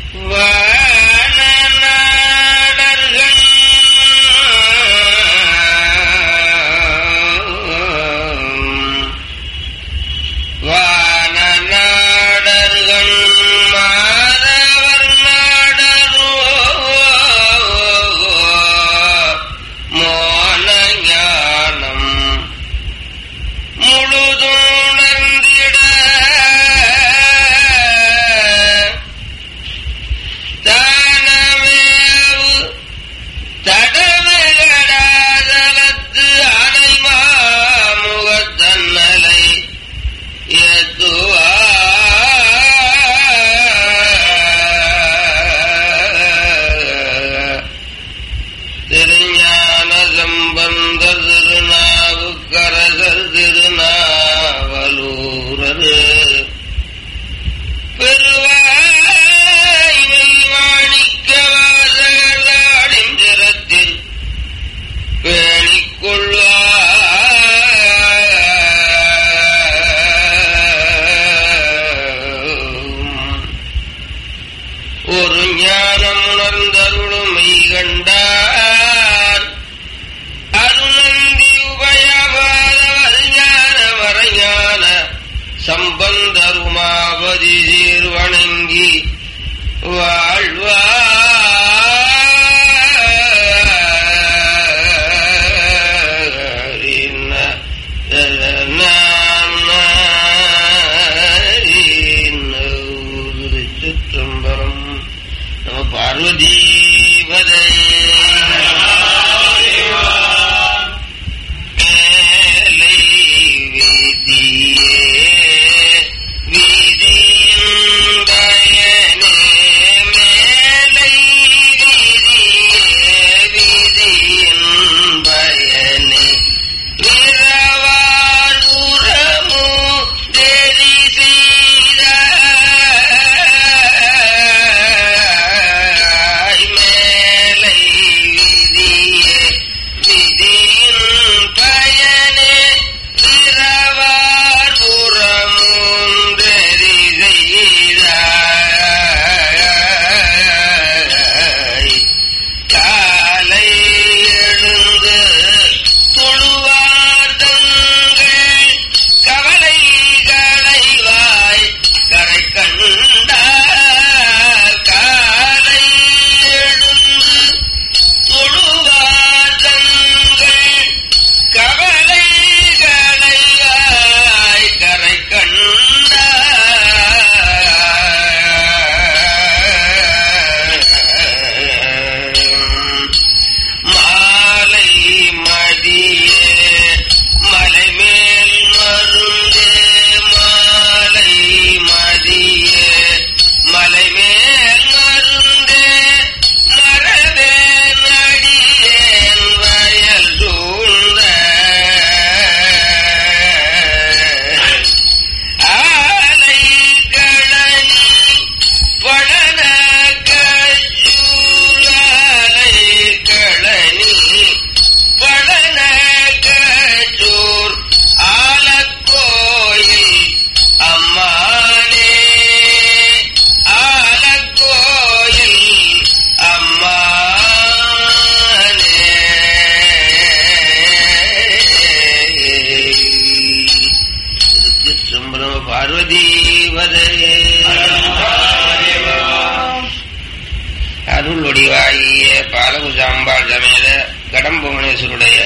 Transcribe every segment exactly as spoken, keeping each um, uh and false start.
அருள்வடிவாகிய பாலகுஜாம்பாள் சமேத கடம்புவனேஸ்வருடைய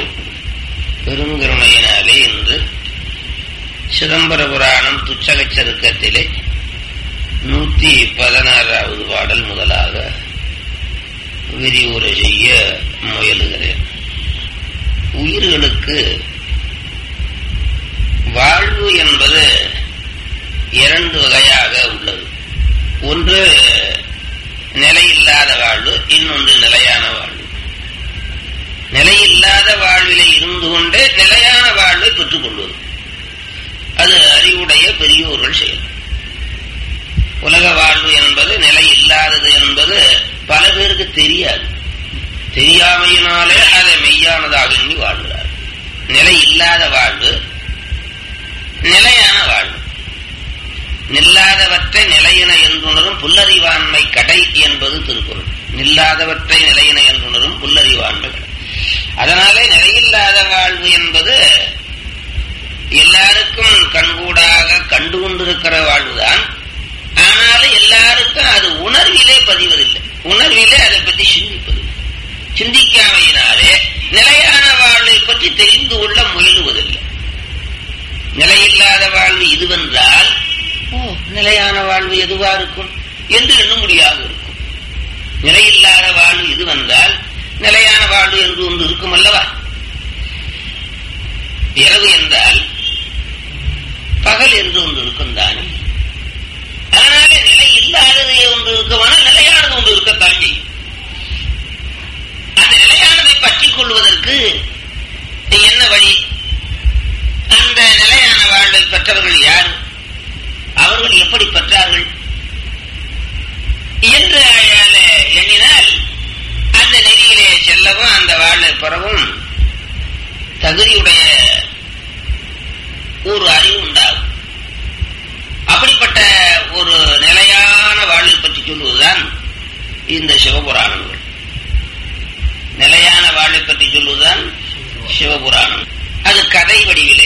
பெருங்கருணையினாலே இன்று சிதம்பர புராணம் துச்சகச் சருக்கத்திலே நூத்தி பதினாறாவது பாடல் முதலாக விரிவுரை செய்ய முயலுகிறேன். உயிர்களுக்கு வாழ்வு என்பது இரண்டு வகையாக உள்ளது. ஒன்று நிலையில்லாத வாழ்வு, இன்னொன்று நிலையான வாழ்வு. நிலையில்லாத வாழ்விலே இருந்து கொண்டே நிலையான வாழ்வை பெற்றுக் கொள்வது அது அறிவுடைய பெரியோர்கள் செயல். உலக வாழ்வு என்பது நிலை இல்லாதது என்பது பல பேருக்கு தெரியாது. தெரியாமையினாலே அதை மெய்யானதாக எண்ணி வாழ்கிறார். நிலை இல்லாத வாழ்வு நிலையான வாழ்வு. நில்லாதவற்றை நிலையின என்றுணரும் புல்லறிவாண்மை கடை என்பது திருக்குறள். நில்லாதவற்றை நிலையின என்றுணரும் புல்லறிவாண்மை கடை. அதனாலே நிலையில்லாத வாழ்வு என்பது எல்லாருக்கும் கண்கூடாக கண்டு கொண்டிருக்கிற வாழ்வுதான். ஆனாலும் எல்லாருக்கும் அது உணர்விலே பதிவதில்லை. உணர்விலே அதை பற்றி சிந்திப்பதில்லை. சிந்திக்காமையினாலே நிலையான வாழ்வை பற்றி தெரிந்து கொள்ள முயலுவதில்லை. நிலையில்லாத வாழ்வு இதுவென்றால் ஓ நிலையான வாழ்வு எதுவா இருக்கும் என்று எண்ண முடியாது இருக்கும். நிலையில்லாத வாழ்வு இதுவென்றால் நிலையான வாழ்வு என்று ஒன்று இருக்கும் அல்லவா? இரவு என்றால் பகல் என்று ஒன்று இருக்கும் தானே. அதனாலே நிலை இல்லாதது ஒன்று இருக்குமானால் நிலையானது ஒன்று இருக்க தாண்டி அந்த நிலையானதை பற்றிக் கொள்வதற்கு என்ன வழி? அந்த நிலையான வாழ்வை பெற்றவர்கள் யார்? அவர்கள் எப்படி பெற்றார்கள் என்று எண்ணினால் அந்த நெறியிலே செல்லவும் அந்த வாழ்வை பெறவும் தகுதியுடைய ஒரு அறிவு உண்டாகும். அப்படிப்பட்ட ஒரு நிலையான வாழ்வை பற்றி சொல்லுவதுதான் இந்த சிவபுராணங்கள். நிலையான வாழ்வை பற்றி சொல்லுவதுதான் சிவபுராணம். அது கதை வடிவிலே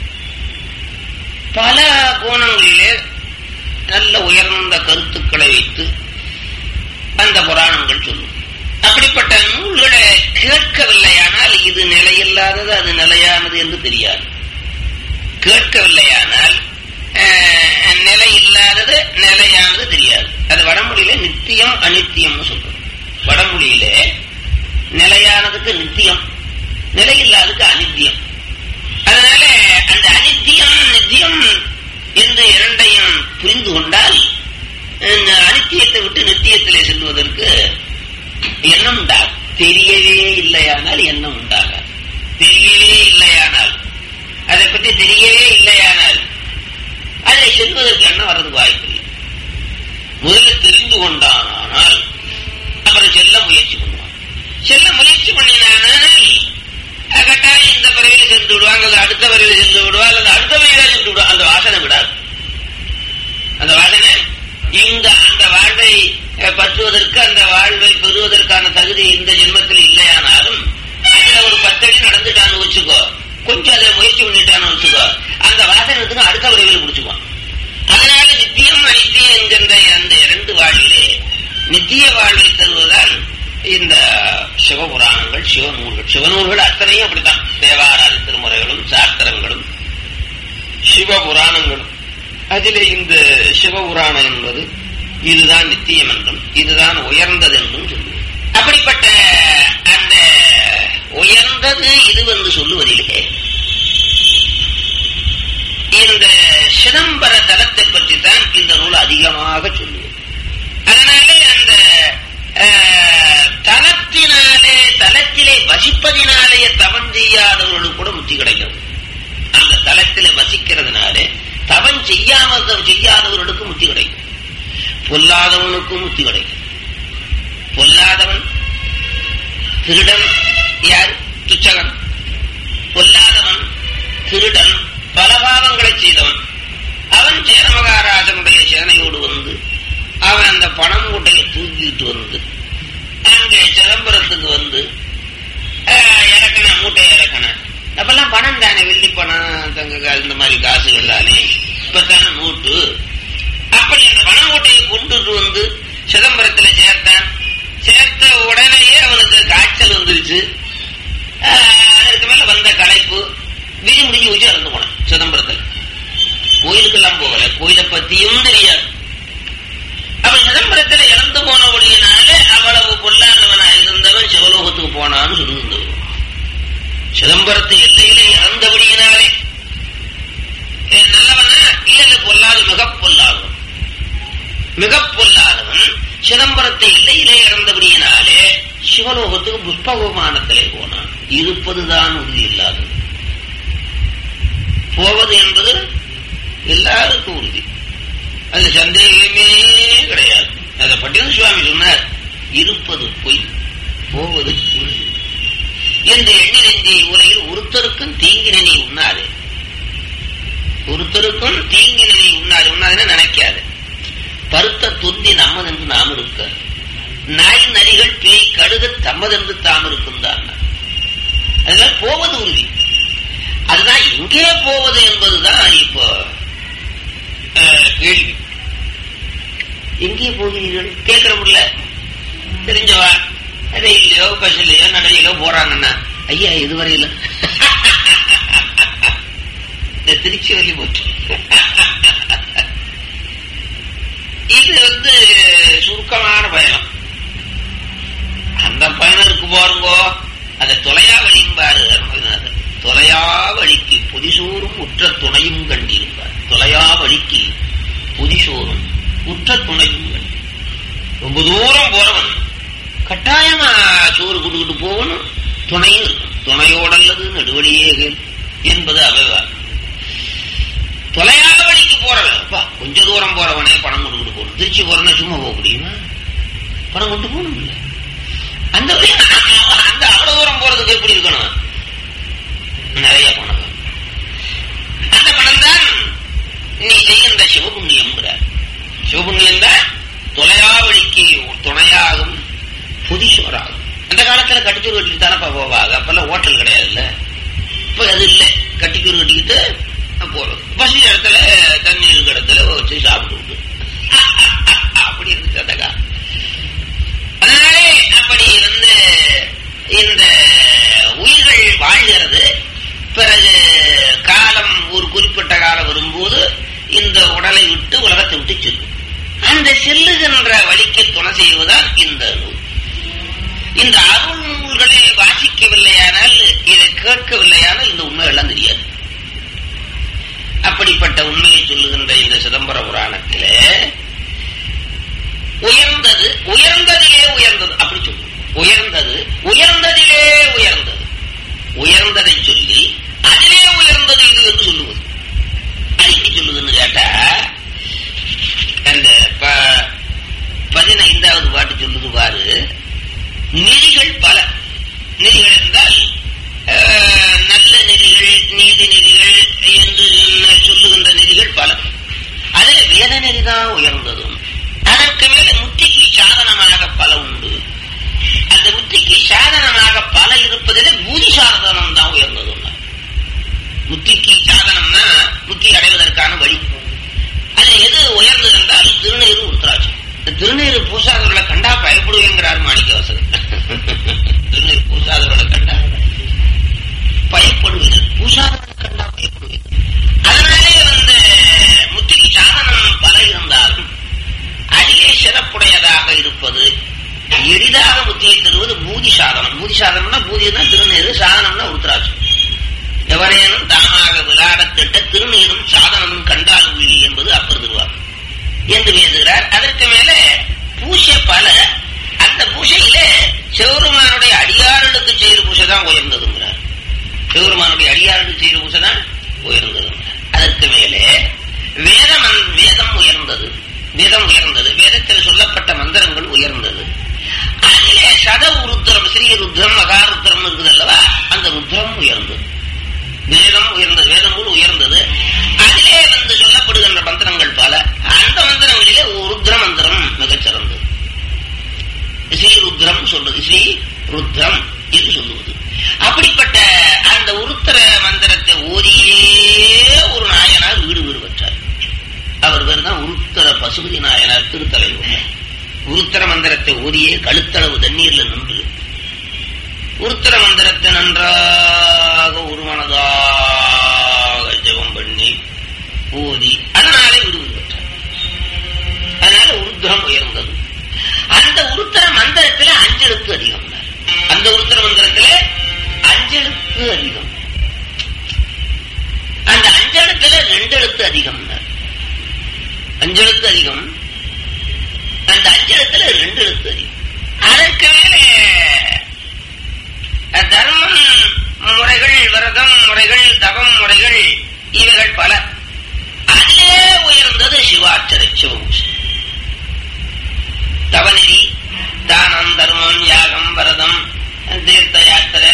பல கோணங்களிலே நல்ல உயர்ந்த கருத்துக்களை வைத்து அந்த புராணங்கள் சொல்லும். அப்படிப்பட்ட நூல்களை கேட்கவில்லையானால் இது நிலையில்லாதது அது நிலையானது என்று தெரியாது. கேட்கவில்லையானால் நிலை இல்லாதது நிலையானது தெரியாது. அது வடமொழியிலே நித்தியம் அநித்தியம்னு சொல்றோம். வடமொழியிலே நிலையானதுக்கு நித்தியம், நிலையில்லாததுக்கு அநித்தியம். அதனால அந்த அநித்தியம் நித்தியம் என்று இரண்டையும் புரிந்து கொண்டால் அநித்தியத்தை விட்டு நித்தியத்திலே செல்வதற்கு எண்ணம் உண்டாகும். தெரியவே இல்லையானால் எண்ணம் உண்டாகாது. தெரியவே இல்லையானால் அதை பற்றி தெரியவே இல்லையானால் அதை செல்வதற்கு எண்ணம் வரது வாய்ப்பில்லை. முதல்ல தெரிந்து கொண்டானால் அப்புறம் செல்ல முயற்சி பண்ணுவான். செல்ல முயற்சி பண்ணினானால் கட்டாயம் இந்த பிறவியில் சென்று விடுவாங்க, அல்லது அடுத்த பிறவியில் சென்று விடுவா, அல்லது அடுத்த பிறவியில் சென்று விடுவா. அந்த வாசனை விடாது. அந்த வாசனை இங்க அந்த வாழ்வை பற்றுவதற்கு அந்த வாழ்வை பெறுவதற்கான தகுதி இந்த ஜென்மத்தில் இல்லையானாலும் அதுல ஒரு பத்தடி நடந்துட்டான்னு வச்சுக்கோ, கொஞ்சம் அதை முயற்சி பண்ணிட்டான்னு வச்சுக்கோ, அந்த வாசனத்துக்கு அடுத்த விரைவில் முடிச்சுக்குவான். அதனால நித்தியம் அனித்தியம் என்கின்ற அந்த இரண்டு வாழ்விலே நித்திய வாழ்வை தருவதால் இந்த சிவபுராணங்கள், சிவநூல்கள். சிவநூல்கள் அத்தனையும் அப்படித்தான். தேவாராதி திருமுறைகளும் சாஸ்திரங்களும் சிவபுராணங்களும். அதிலே இந்த சிவபுராணம் என்பது இதுதான் நித்தியம் என்றும் இதுதான் உயர்ந்தது என்றும் சொல்லுவது. அப்படிப்பட்ட அந்த உயர்ந்தது இதுவென்று சொல்லுவதிலே இந்த சிதம்பர தலத்தை பற்றித்தான் இந்த நூல் அதிகமாக சொல்லுவது. அதனாலே அந்த தலத்தினாலே தலத்திலே வசிப்பதினாலேயே தவம் செய்யாதவர்களுக்கு கூட முத்தி கிடைக்கிறது. அந்த தலத்திலே வசிக்கிறதுனாலே தவம் செய்யாமல் செய்யாதவர்களுக்கு முத்தி கிடைக்கும். பொல்லாதவனுக்கும் முத்தி கிடைக்கும். பொல்லாதவன் திருடன் யார்? துச்சகன். பொல்லாதவன் திருடன், பல பாவங்களை செய்தவன். அவன் சேரமகாராஜனுடைய சேனையோடு வந்து அவன் அந்த பணம் மூட்டையை தூக்கிட்டு வந்து அங்கே சிதம்பரத்துக்கு வந்து இறக்கண மூட்டையை இறக்கண. அப்பெல்லாம் பணம் தானே, வெள்ளி பணம், தங்க இந்த மாதிரி காசுகள் தானே, இப்பத்தான நோட்டு. அப்படி அந்த பண மூட்டையை கொண்டுட்டு வந்து சிதம்பரத்தில் சேர்த்தான். சேர்த்த உடனேயே அவனுக்கு காய்ச்சல் வந்துருச்சு. அதுக்கு மேல வந்த களைப்பு விதி முடிஞ்சு வச்சு இறந்து போனான் சிதம்பரத்தில். கோயிலுக்கெல்லாம் போகல, கோயிலை பத்தியும் தெரியாது. அவன் சிதம்பரத்தில் இறந்து போனபடியினால அவ்வளவு பொல்லாதவனா இருந்தவன் சிவலோகத்துக்கு போனான்னு சொல்லுங்க. சிதம்பரத்து எல்லையிலே இறந்தபடியினாலே நல்லவனா இல்ல பொல்லாது, மிக பொல்லாதவன். மிக பொல்லாதவன் சிதம்பரத்தை எல்லையிலே இறந்தபடியினாலே சிவலோகத்துக்கு புஷ்பகுமானத்திலே போனான். இருப்பதுதான் உறுதி இல்லாதது. போவது என்பது எல்லாருக்கும் உறுதி, அது சந்தேகமே கிடையாது. அதை பட்டியல் சுவாமி சொன்னார், இருப்பது பொய், போவது உறுதி என்று எண்ணி நெஞ்சி உலகில் ஒருத்தருக்கும் தீங்கினை உண்ணாது. ஒருத்தருக்கும் தீங்கினை உண்ணாது. உண்ணாதுன்னு நினைக்க பருத்த தொந்தி நம்மதென்று நாம் இருக்க, நாய் நரிகள் பேய் கடுக தம்மதென்று தாம் இருக்குந்தான். அதெல்லாம் போவது உறுதி. அதுதான் எங்கே போவது என்பதுதான் இப்போ கேள்வி. எங்கே போகிறீர்கள் கேட்கிறோம்ல, தெரிஞ்சவா ரயிலையோ பஸ்லையோ நடையிலோ போறாங்கன்னா, ஐயா இதுவரையில திருச்சி வழி போச்சு. இது வந்து சுருக்கமான பயணம். அந்த பயணருக்கு போறங்கோ, அதை தொலையா வழியும்பாரு அருமைநாதர். தொலையா வழிக்கு புதிசோறும் உற்ற துணையும் கண்டிருப்பார். தொலையா வழிக்கு புதிசோறும் உற்ற துணையும் கண்டி. ரொம்ப தூரம் போறவன் கட்டாயமா சோறு கொடுக்கிட்டு போகணும், துணையும் இருக்கும். துணையோடல்லது நடுவழியே என்பது அவைவார். தொலையாத வழிக்கு போறவன் கொஞ்ச தூரம் போறவனே பணம் கொண்டு போகணும். திருச்சி போறேன்னா சும்மா போக முடியுமா? பணம் கொண்டு போகணும் இல்ல. அந்த அந்த அவ்வளவு தூரம் போறதுக்கு எப்படி இருக்கணும்? நிறைய பணம். அந்த பணம் தான் நீ செய்கின்ற சிவபுண்ணியம். சிவபுண்ணியம் தான் தொலையா வழிக்கு துணையாகும், புதிசோராகும். அந்த காலத்துல கட்டிச்சூர் கட்டிட்டு தானப்பா போவாங்க. அப்பெல்லாம் ஹோட்டல் கிடையாது இல்ல, இப்ப அது இல்லை. கட்டிச்சூர் கட்டிக்கிட்டு போறது. பசி இடத்துல தண்ணி இருக்க இடத்துல வச்சு சாப்பிட்டு அப்படி இருந்துச்சு அந்த காலம். அதனாலே அப்படி வந்து இந்த உயிர்கள் வாழ்கிறது. பிறகு காலம் ஒரு குறிப்பிட்ட காலம் வரும்போது இந்த உடலை விட்டு உலகத்தை விட்டு செல்லும். அந்த செல்லுகின்ற வழிக்கு துணை செய்வதால் இந்த நூல். இந்த அருள் நூல்களை வாசிக்கவில்லையானால், இதை கேட்கவில்லையானால் இந்த உண்மை எல்லாம் தெரியாது. அப்படிப்பட்ட உண்மையை சொல்லுகின்ற இந்த சிதம்பர புராணத்திலே உயர்ந்தது உயர்ந்ததிலே உயர்ந்தது அப்படி சொல்லு. உயர்ந்தது உயர்ந்ததிலே உயர்ந்தது. உயர்ந்ததை சொல்லி அதிலே உயர்ந்தது இது என்று சொல்லுவது. அது எப்படி சொல்லுதுன்னு கேட்டா, அந்த பதினைந்தாவது பாட்டு சொல்லுது பாரு. நெறிகள் பல. நெறிகள் என்றால் நல்ல நெறிகள், நீதி நெறிகள் என்று சொல்லுகின்ற நெறிகள் பல. அதில் வேத நெறிதான் உயர்ந்ததும். அதற்கு மேல முத்திக்கு சாதனமாக பல உண்டு. அந்த முத்திக்கு சாதனமாக பல இருப்பதிலே பூதி சாதனம் தான் உயர்ந்ததும். முத்திக்கு சாதனம்னா முத்தி அடைவதற்கான வழி. அது எது உயர்ந்தது என்றால் திருநீரு உருத்தராட்சம். திருநீரு பூசாதவர்களை கண்டா பயப்படுவேங்கிறார் மாணிக்கவாசகர். திருநீர் பூசாதவர்களை கண்டா பயப்படுவீர்கள், பூசாதவர்களை கண்டா பயப்படுவீர்கள். அதனாலே வந்து முத்திக்கு சாதனம் பல இருந்தாலும் அதிலே சிறப்புடையதாக இருப்பது, எளிதாக முத்தியை தருவது பூதி சாதனம். பூதி சாதனம்னா பூதினா திருநீரு, சாதனம்னா உருத்தராட்சம். எவரேனும் தானாக விளையாட திட்ட திருநீரும் சாதனமும் கண்டால் உள்ளி என்பது அப்பர் திருவார் என்று பேசுகிறார். அதற்கு மேல பூசை பல. அந்த பூசையில சிவருமானுடைய அடியார்களுக்கு செய்த பூசை தான் உயர்ந்ததுங்கிறார். சிவருமானுடைய அடியார்களுக்கு செய்த பூசை தான் உயர்ந்ததுங்கிறார். அதற்கு மேலே வேதம் வேதம் உயர்ந்தது. வேதம் உயர்ந்தது. வேதத்தில் சொல்லப்பட்ட மந்திரங்கள் உயர்ந்தது. அதிலே சத ருத்ரம், ஸ்ரீ ருத்ரம், மகா ருத்ரம் இருக்குது அல்லவா, அந்த ருத்ரம் உயர்ந்தது. வேதம் உயர்ந்தது. வேதம் உயர்ந்தது. அதிலே வந்து சொல்லப்படுகின்ற மந்திரங்கள் பல. அந்த மந்திரங்களிலே ருத்ர மந்திரம் மிகச்சிறந்தது. ஸ்ரீ ருத்ரம் சொல்றது, ஸ்ரீ ருத்ரம் என்று சொல்லுவது. அப்படிப்பட்ட அந்த உருத்திர மந்திரத்தை ஓதியே ஒரு நாயனார் வீடு வீடு பெற்றார். அவர் பேர் தான் உருத்திர பசுபதி நாயனார் திருத்தலைவர். உருத்திர மந்திரத்தை ஓதியே கழுத்தளவு தண்ணீர்ல நின்று உருத்திர மந்திரத்தை நன்றாக ஒருமனதாக ஜெபம் பண்ணி ஓதி அதனாலே விடுவது பெற்றார். அதனால உருத்திரம் உயர்ந்தது. அந்த உருத்திர மந்திரத்தில அஞ்செழுத்து அதிகம். அந்த உருத்திர மந்திரத்தில அஞ்செழுத்து அதிகம். அந்த அஞ்செழுத்துல ரெண்டு எழுத்து அதிகம். அஞ்செழுத்து அதிகம். அந்த அஞ்செழுத்துல ரெண்டு எழுத்து அதிகம். அதற்கு மேலே தர்மம் முறைகள், விரதம் முறைகள், தவம் முறைகள், இவைகள் பல. அதிலே உயர்ந்தது சிவாச்சரை, சிவபூஷை. தவநெறி, தானம், தர்மம், யாகம், விரதம், தீர்த்த யாத்திரை,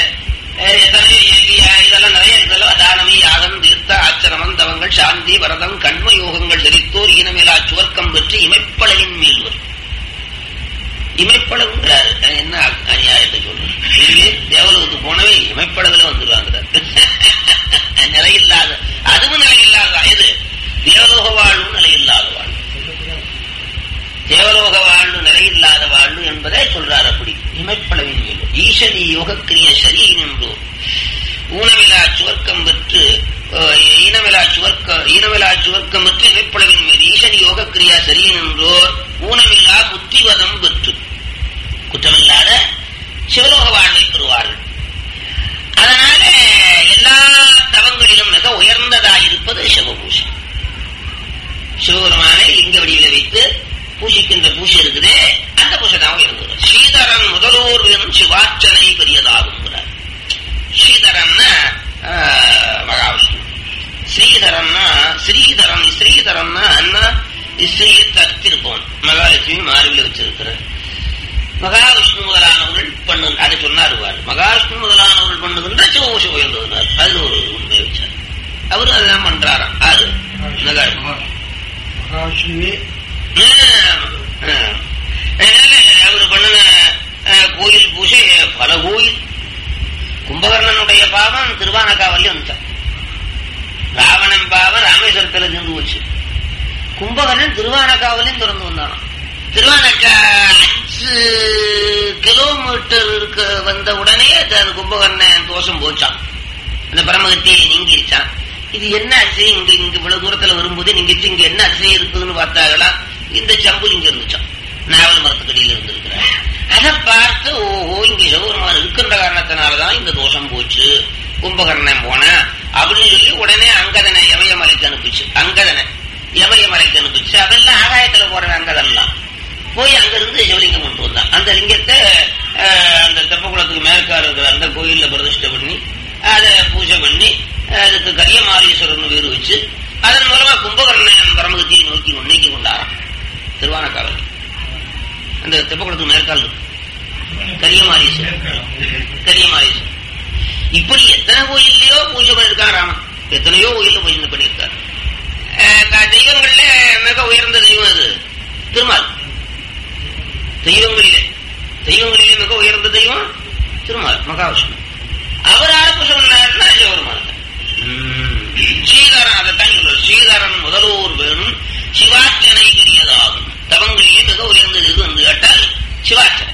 இதெல்லாம் நிறைய இருக்குல்ல. தானம், யாகம், தீர்த்த, ஆச்சரமம், தவங்கள், சாந்தி, விரதம், கண்ம யோகங்கள், சரித்த வைத்தோர் ஈனமேலா சுவர்க்கம் பெற்று இமைப்பளவின் மீள்வர். இமைப்பளவுங்கிறாரு. என்ன அநியாயத்தை சொல்றேன். தேவலோகத்துக்கு போனவே இமைப்பளவுல வந்துடுவாங்கிறார். நிலையில்லாத, அதுவும் நிலையில்லாத. எது தேவலோக வாழ்வு நிலையில்லாத வாழ்வு, தேவலோக வாழ்வு நிலையில்லாத வாழ்வு என்பதை சொல்றார். அப்படி இமைப்பளவின் மீது ஈசனி யோகக்கிரிய சரி நின்றோர் ஊனமிலா சுவர்க்கம் பெற்று ஈனமிலா சுவர்க்க ஈனமிலா சுவர்க்கம் பெற்று இமைப்பளவின் மீது ஈசனி யோகக்கிரியா சரி நின்றோர் ஊனமில்லா புத்திவதம் பெற்று குற்றமில்லாத சிவலோக வாழ்வை பெறுவார்கள். அதனால எல்லா தவங்களிலும் மிக உயர்ந்ததாயிருப்பது சிவபூஷை. சிவபெருமானை லிங்க வடிவில வைத்து பூசிக்கின்ற பூசை இருக்குதே, அந்த பூசை தான் உயர்ந்தது. ஸ்ரீதரன் முதலோர் வேணும் சிவார்ச்சனை பெரியதாகும். ஸ்ரீதரன்னா மகாவிஷ்ணு, ஸ்ரீதரன்னா ஸ்ரீதரன் ஸ்ரீதரன்னா அண்ணா ஸ்ரீயை தடுத்திருப்போம். மகாலட்சுமி மார்பில் வச்சிருக்கிற மகாவிஷ்ணு முதலானவர்கள் பண்ணு அதை சொன்னார். மகாவிஷ்ணு முதலானவர்கள் பண்ணுகின்ற சிவபூஷை உயர்ந்ததுனார். அது ஒரு உண்மை வச்சார். அவரும் அதுதான் பண்றாராம். அது மகாவிஷ்ணுவே அவரு பண்ணின கோயில் பூஜை பல கோயில். கும்பகர்ணனுடைய பாவம் திருவானக்காவல்லி வந்துட்டான். ராவணன் பாவம் ராமேஸ்வரத்துல இருந்து போச்சு. கும்பகர்ணன் திருவானக்காவலையும் திறந்து வந்தான். திருவானக்கா அஞ்சு கிலோமீட்டர் இருக்க வந்த உடனே கும்பகர்ணன் தோஷம் போச்சான். அந்த பரமகத்தியை நீங்கிருச்சான். இது என்ன அதிசயம், இங்க இங்க இவ்வளவு தூரத்துல வரும்போது நீங்க இங்க என்ன அதிசயம் இருக்குதுன்னு பார்த்தாங்களா, இந்த சம்பு இங்க இருந்துச்சான். நாவல் மரத்துக்கடியில் இருந்திருக்கிறார். அதை பார்த்து ஓஹோ இங்க சிவபெருமான் இருக்கின்ற காரணத்தினாலதான் இந்த தோஷம் போச்சு, கும்பகர்ணன் போன அப்படின்னு சொல்லி உடனே அங்கதனை யமயமலைக்கு அனுப்பிச்சு. அங்கதனை யமயமலைக்கு அனுப்பிச்சு. அதெல்லாம் ஆகாயத்துல போற அங்கதெல்லாம் போய் அங்க இருந்து சிவலிங்கம் கொண்டு வந்தான். அந்த லிங்கத்தை அந்த தெப்பகுளத்துக்கு மேற்கால இருக்கிற அந்த கோயில்ல பிரதிஷ்டை பண்ணி அதை பூஜை பண்ணி அதுக்கு கரியமாரீஸ்வரன் வீடு வச்சு அதன் மூலமா கும்பகர்ணன் பரமகத்தியை நோக்கி நீக்கி கொண்டாராம். திருவானக்காவல் அந்த தெப்பகுளத்துக்கு மேற்கால் கரியமாரீஸ்வரன் கரியமாரீஸ்வரன் இப்படி எத்தனை கோயிலையோ பூஜை பண்ணிருக்கான் ராமன். எத்தனையோ கோயில பூஜை பண்ணியிருக்காரு. தெய்வங்கள்ல மிக உயர்ந்த தெய்வம் அது திருமால். தெய்வங்களிலே தெய்வங்களிலே மிக உயர்ந்த தெய்வம் திருமால் மகாவிஷ்ணு. அவர் யார பூஜை பண்ணாருன்னா சிவபெருமான். ஸ்ரீதரன் அதைத்தான் சொல்ற. ஸ்ரீதரன் முதலோர் வேணும் சிவார்ச்சனை பெரியதாகும். தவங்களிலே மிக உயர்ந்தது எது என்று கேட்டால் சிவார்ச்சனை.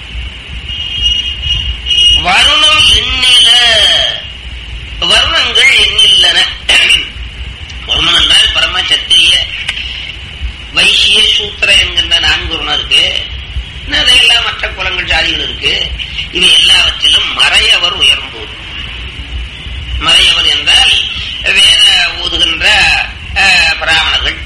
வருணம் எண்ணில வருணங்கள் எண்ணில்லன. வருணம் என்றால் பரம சத்திரிய வைசிய சூத்திர என்கின்ற நான்கு வருணம் இருக்கு. அதையெல்லாம் மற்ற குலங்கள் ஜாதிகள் இருக்கு. இவை எல்லாவற்றிலும் மறையவர் உயர்ந்தோர். மறையவர் என்றால் வேத ஓதுகின்ற பிராமணர்கள்.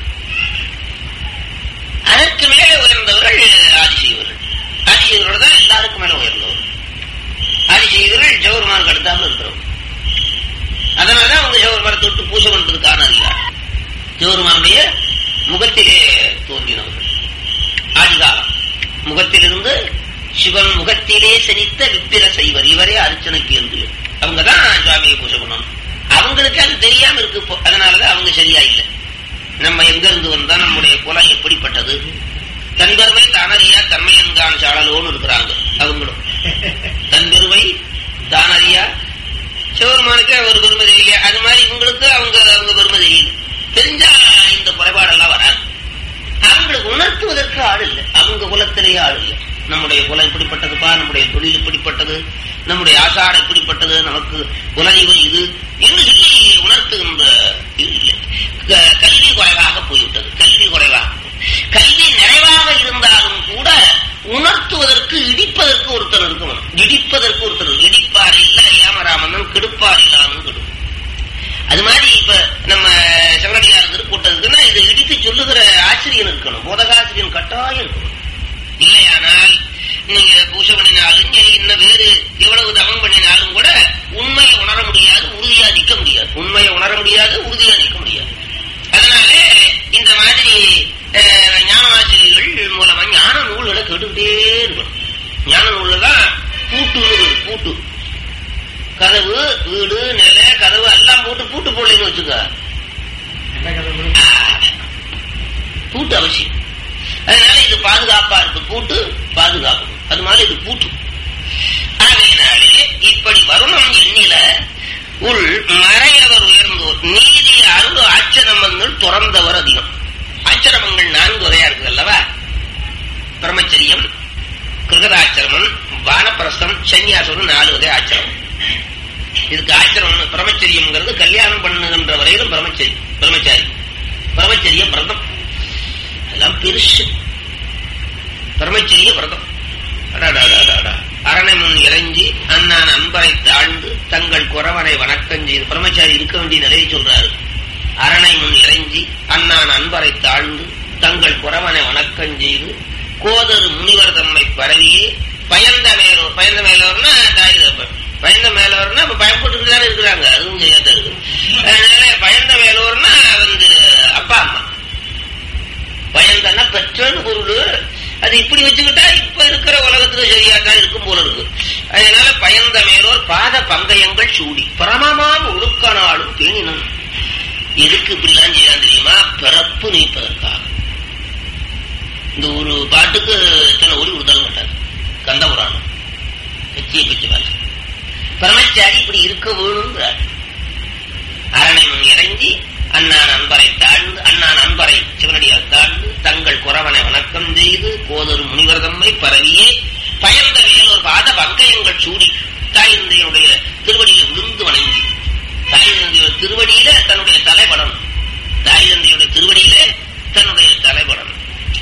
அதற்கு மேலே உயர்ந்தவர்கள் ஆதிசைவர்கள். ஆதிசைவர்கள் தான் எல்லாருக்கும் மேல உயர்ந்தவர். ஆதிசைவர்கள் ஜெவருமானுக்கு அடுத்தாமல் இருக்கிறவங்க. அதனாலதான் அவங்க ஜெவருமான தொட்டு பூஜை பண்றதுக்கான அதிகாரம். ஜெவருமானுடைய முகத்திலே தோன்றினவர்கள். ஆதிகாலம் முகத்திலிருந்து சிவன் முகத்திலே செனித்த விப்பிர செய்வர் இவரே அர்ச்சனைக்கு என்று. அவங்கதான் சுவாமியை பூஜை பண்ணணும். அவங்களுக்கு அது தெரியாம இருக்கு. அதனாலதான் அவங்க சரியா இல்லை. நம்ம எங்க இருந்து வந்தா, நம்முடைய குலம் எப்படிப்பட்டது, தன்பெருமை தானறியா தன்மையன்கான் சாடலோன்னு இருக்கிறாங்க. அவங்களும் தன்பெருமை தானறியா சிவபெருமானுக்கு அவர் பெருமை தெரியல. அது மாதிரி இவங்களுக்கு அவங்க அவங்க பெருமை தெரியல. தெரிஞ்சா இந்த குறைபாடெல்லாம் வராது. அவங்களுக்கு உணர்த்துவதற்கு ஆள் இல்லை. அவங்க குலத்திலேயே ஆள் இல்லை. நம்முடைய குலம் இப்படிப்பட்டதுப்பா, நம்முடைய தொழில் இப்படிப்பட்டது, நம்முடைய ஆசாரம் இப்படிப்பட்டது, நமக்கு குலதெய்வம் இது என்று சொல்லி உணர்த்துகின்ற இது இல்லை. கல்வி குறைவாக போய்விட்டது. கல்வி குறைவாக, கல்வி நிறைவாக இருந்தாலும் கூட உணர்த்துவதற்கு இடிப்பதற்கு ஒருத்தர் இருக்கணும். இடிப்பதற்கு ஒருத்தர். இடிப்பார் இல்ல ஏமராமன் கெடுப்பார் இல்லாமல் கெடும். அது மாதிரி இப்ப நம்ம சங்கடியார் திருக்கூட்டத்துக்குன்னா இதை இடித்து சொல்லுகிற ஆசிரியர் இருக்கணும். போதகாசிரியன் கட்டாயம் இருக்கணும். இல்லையானால் நீங்க பூஜை பண்ணினாலும் சரி, இன்னும் வேறு எவ்வளவு தவம் பண்ணினாலும் கூட உண்மையை உணர முடியாது, உறுதியா நிற்க முடியாது. உண்மையை உணர முடியாது, உறுதியா நிற்க முடியாது. அதனால இந்த மாதிரி ஞானாசிரியர்கள் மூலமா ஞான நூல்களை கேட்டுக்கிட்டே இருக்கணும். ஞான நூல்ல தான் பூட்டு பூட்டு கதவு வீடு நிலை கதவு எல்லாம் போட்டு பூட்டு போடலன்னு வச்சுக்க. பாதுகாப்பா இருக்கு, பூட்டு பாதுகாப்பு. அது மாதிரி இது பூட்டு. ஆகையினாலே இப்படி வருணம் எண்ணில உள் மறையவர் உயர்ந்தோர் நீதி அருள் ஆச்சரமங்கள் துறந்தவர் அதிகம். ஆச்சரமங்கள் நான்கு வகையா இருக்குது அல்லவா? பிரம்மச்சரியம், கிருகதாச்சரமம், வானப்பிரஸ்தம், சன்னியாசம், நாலு வகை ஆச்சரம். இதுக்கு ஆச்சரம் பிரம்மச்சரியம்ங்கிறது கல்யாணம் பண்ணுகின்ற வரையிலும் பிரம்மச்சரி பிரம்மச்சாரி பிரம்மச்சரிய விரதம் எல்லாம் பெருசு. பிரம்மச்சரிய விரதம் அரணை முன் இறைஞ்சி அண்ணான் அன்பரை தாழ்ந்து தங்கள் குறவனை வணக்கம் செய்து பிரம்மச்சாரி இருக்க வேண்டிய நிலையை சொல்றாரு. அரணை முன் இறைஞ்சி அண்ணான் அன்பரை தாழ்ந்து தங்கள் குறவனை வணக்கம் செய்து கோதரு முனிவர் தம்மை பரவியே பயந்த மேலோர். பயந்த மேலோர்னா தாய் தப்பன். பயந்த மேலோர்னா இப்ப பயன்பட்டு தானே இருக்கிறாங்க, அதுவும் செய்யாத இருக்கு. அதனால பயந்த மேலோர்னா வந்து அப்பா அம்மா. பயந்தன்னா பெற்றன்னு பொருள். அது இப்படி வச்சுக்கிட்டா இப்ப இருக்கிற உலகத்துக்கு சரியாதான் இருக்கும் போல இருக்கு. அதனால பயந்த மேலோர் பாத பங்கயங்கள் சூடி பரமமாம் ஒழுக்க நாளும் பேணினும். எதுக்கு இப்படிலாம் செய்யலாம் தெரியுமா? பிறப்பு நீப்பதற்காக. இந்த ஒரு பாட்டுக்கு எத்தனை ஒளி கொடுத்தாலும் மாட்டாங்க. கந்த புராணம் கட்சியை பற்றி பாட்டு. பிரம்மச்சாரி இப்படி இருக்க வேணுங்கிறார். அரணை முன் இறங்கி அண்ணான் அன்பரை தாழ்ந்து அண்ணான் அன்பரை சிவனடியால் தாழ்ந்து தங்கள் குறவனை வணக்கம் செய்து கோதரு முனிவர் தம்மை பரவியே பயந்த மேலோர் பாத பங்கயங்கள் சூடி தாய் தந்தையுடைய திருவடியில விழுந்து வணங்கி தாய் தந்தையோட திருவடியில தன்னுடைய தலைப்படணும். தாய் தந்தையுடைய திருவடியில தன்னுடைய தலைப்படணும்.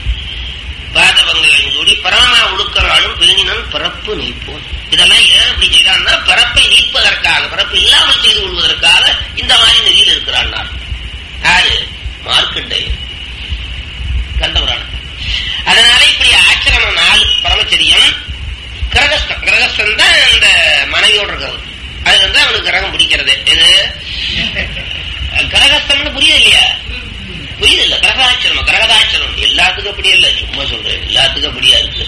பாத பங்கயங்கள் சூடி பரமா ஒழுக்கிறாலும் பேணினன் பிறப்பு நீப்போம். இதெல்லாம் ஏன் அப்படி செய்யறான்னா பிறப்பை நீப்பதற்காக, பிறப்பு இல்லாமல் செய்து கொள்வதற்காக இந்த மாதிரி நெறியில் இருக்கிறான். யாரு? மார்க்கண்டேயர் கந்தபுராணம். அதனால இப்படி ஆச்சரணம் நாலு பிரம்மச்சரியம். கிரகஸ்தம் கிரகஸ்தம் தான் அந்த மனைவியோட இருக்கிறது. அது வந்து அவனுக்கு கிரகம் பிடிக்கிறது. இது கிரகஸ்தம்னு புரியுது இல்லையா? புரியுது இல்ல? கிரகாச்சரணம் கிரகதாச்சரணம் எல்லாத்துக்கும் அப்படி இல்லை, சும்மா சொல்றேன், எல்லாத்துக்கும் அப்படியா இருக்கு.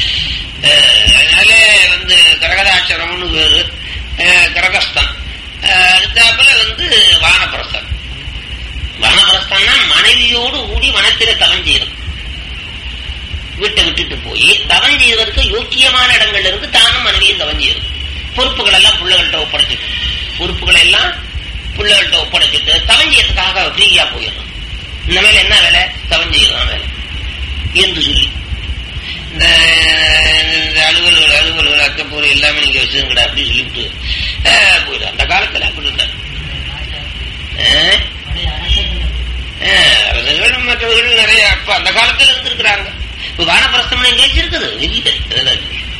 அதனால வந்து கிரகதாச்சரம்னு பேரு கிரகஸ்தம். அடுத்தாப்புல வந்து வானப்பிரஸ்தம். வானப்பிரஸ்தம்னா மனைவியோடு கூடி வனத்தில தவம் செய்யணும். வீட்டை விட்டுட்டு போய் தவம் செய்வதற்கு யோக்கியமான இடங்கள்ல இருந்து தானும் மனைவியும் தவம் செய்யணும். பொறுப்புகள் எல்லாம் பிள்ளைகள்கிட்ட ஒப்படைச்சிட்டு பொறுப்புகளை எல்லாம் பிள்ளைகள்கிட்ட ஒப்படைச்சிட்டு தவம் செய்யறதுக்காக ஃப்ரீயா போயிடணும். இந்த வேலை என்ன வேலை? தவம் செய்யலாம் வேலை என்று சொல்லி இந்த அலுவல்கள் அலுவல்கள் அக்கப்போர் எல்லாமே நீங்க வச்சுங்கடா அப்படி சொல்லிவிட்டு போயிடும். அந்த காலத்துல அப்படி இருந்தாங்க அரசர்கள் மற்றவர்கள் நிறைய அப்ப அந்த காலத்துல இருந்திருக்கிறாங்க. இப்ப வானப்பிரஸ்தம் எங்கேயாச்சும் இருக்குது இல்லை.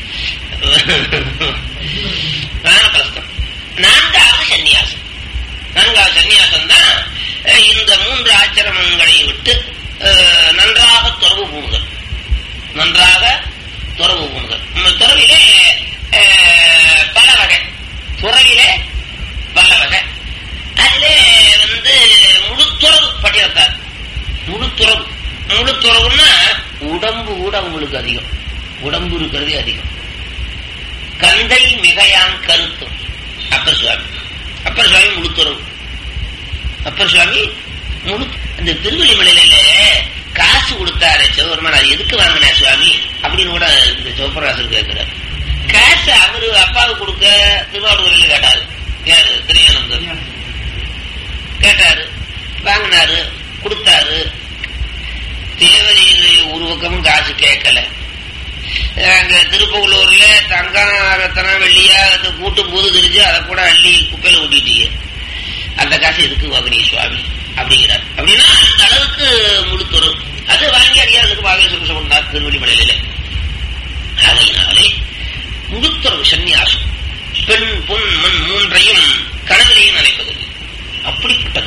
வானப்பிரஸ்தம் நான்காவது சன்னியாசம். நான்காவது சன்னியாசம் தான் இந்த மூன்று ஆச்சரமங்களை விட்டு நன்றாக துறவு பூணுதல். நன்றாக துறவு பூணுதல். துறவிலே பல வகை. துறவிலே பல வகை. அதிலே வந்து முழுத்துறவு பட்டியத்தார். முழுத்துறவு முழுத்துறவுன்னா உடம்பு கூட அவங்களுக்கு அதிகம். உடம்பு இருக்கிறதே அதிகம். கந்தை மிகையான் கருத்தும். அப்பர் சுவாமி அப்பர் சுவாமி முழுத்துறவு. அப்பர் சுவாமி முழு அந்த திருவள்ளிமலையில காசு கொடுத்தாரு சிவபெருமான். அது எதுக்கு வாங்கினா சுவாமி அப்படின்னு கூட இந்த சிவபராசர் கேட்கிறார். காசு அவரு அப்பாவுக்கு கொடுக்க திருவாரூரில் கேட்டாரு. யாரு? திரையானந்தர் கேட்டாரு, வாங்கினாரு, கொடுத்தாரு. தேவதையில ஒரு பக்கமும் காசு கேட்கல. அங்க திருப்பூலூர்ல தங்கம் ரத்தனம் வெள்ளியா அது கூட்டும் போது தெரிஞ்சு அதை கூட அள்ளி குப்பையில ஊட்டிட்டீங்க. அந்த காசு எதுக்கு வாங்கினீங்க சுவாமி அப்படிங்கிறார். அப்படின்னா அந்த அளவுக்கு முழுத்துறவு. அது வாங்கி அடியார்களுக்கு வாங்க சொல்ல சொன்னார் திருவள்ளிமலையில. அதனாலே முழுத்துறவு சன்னியாசம். பெண் பொன் மண் மூன்றையும் கனவிலையும் நினைப்பதில்லை. அப்படிப்பட்டது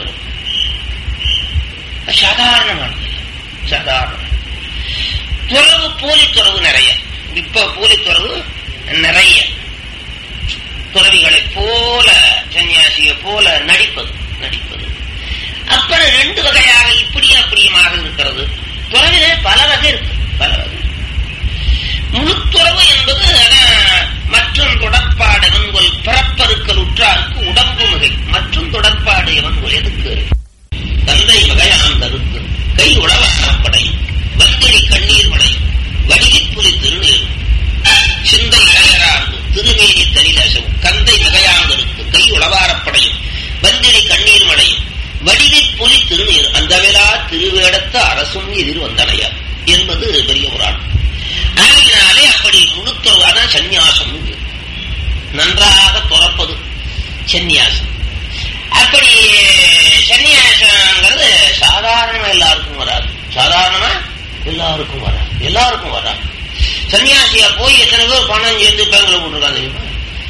சாதாரணமானது. சாதாரண துறவு போலி துறவு நிறைய. இப்ப போலி துறவு நிறைய. துறவிகளை போல சன்னியாசியை போல நடிப்பது நடிப்பது அப்புறம் ரெண்டு வகையாக இப்படி அப்படியுமாக இருக்கிறது. துறவிலே பல வகை இருக்கு. பல வகை. முழுத்துறவு என்பது மற்றும் தொடர்பாடு எவன்கொல் பிறப்பருக்கள் உற்றாருக்கு உடம்பு மிகை மற்றும் தொடர்பாடு எவன்கொல் எதுக்கு தந்தை வகையான் கருத்து கை உழவ அறப்படை வந்திரி கண்ணீர் மடை வடிவிப்புலி திருநீர் சிந்தை இளையரார்ந்து திருமேனி தனிலசம் கந்தை மிகையாந்திருக்கு கை உளவாரப்படையும் வந்திரை கண்ணீர் மடையும் வடிவிப்புலி திருநீர் அந்த விழா திருவேடத்த அரசும் எதிர் வந்தனையா என்பது பெரிய புராணம். ஆகினாலே அப்படி முழுத்துறவாதான் சந்நியாசம், நன்றாக துறப்பது சந்நியாசம். அப்படி சந்நியாசங்கிறது சாதாரணமா எல்லாருக்கும் வராது, சாதாரணமா எல்லாருக்கும் வராது, எல்லாருக்கும் வராது. சன்னியாசியா போய் எத்தனை பேர் பணம் சேர்ந்து பேங்க்ல போட்டிருக்காங்க தெரியுமா?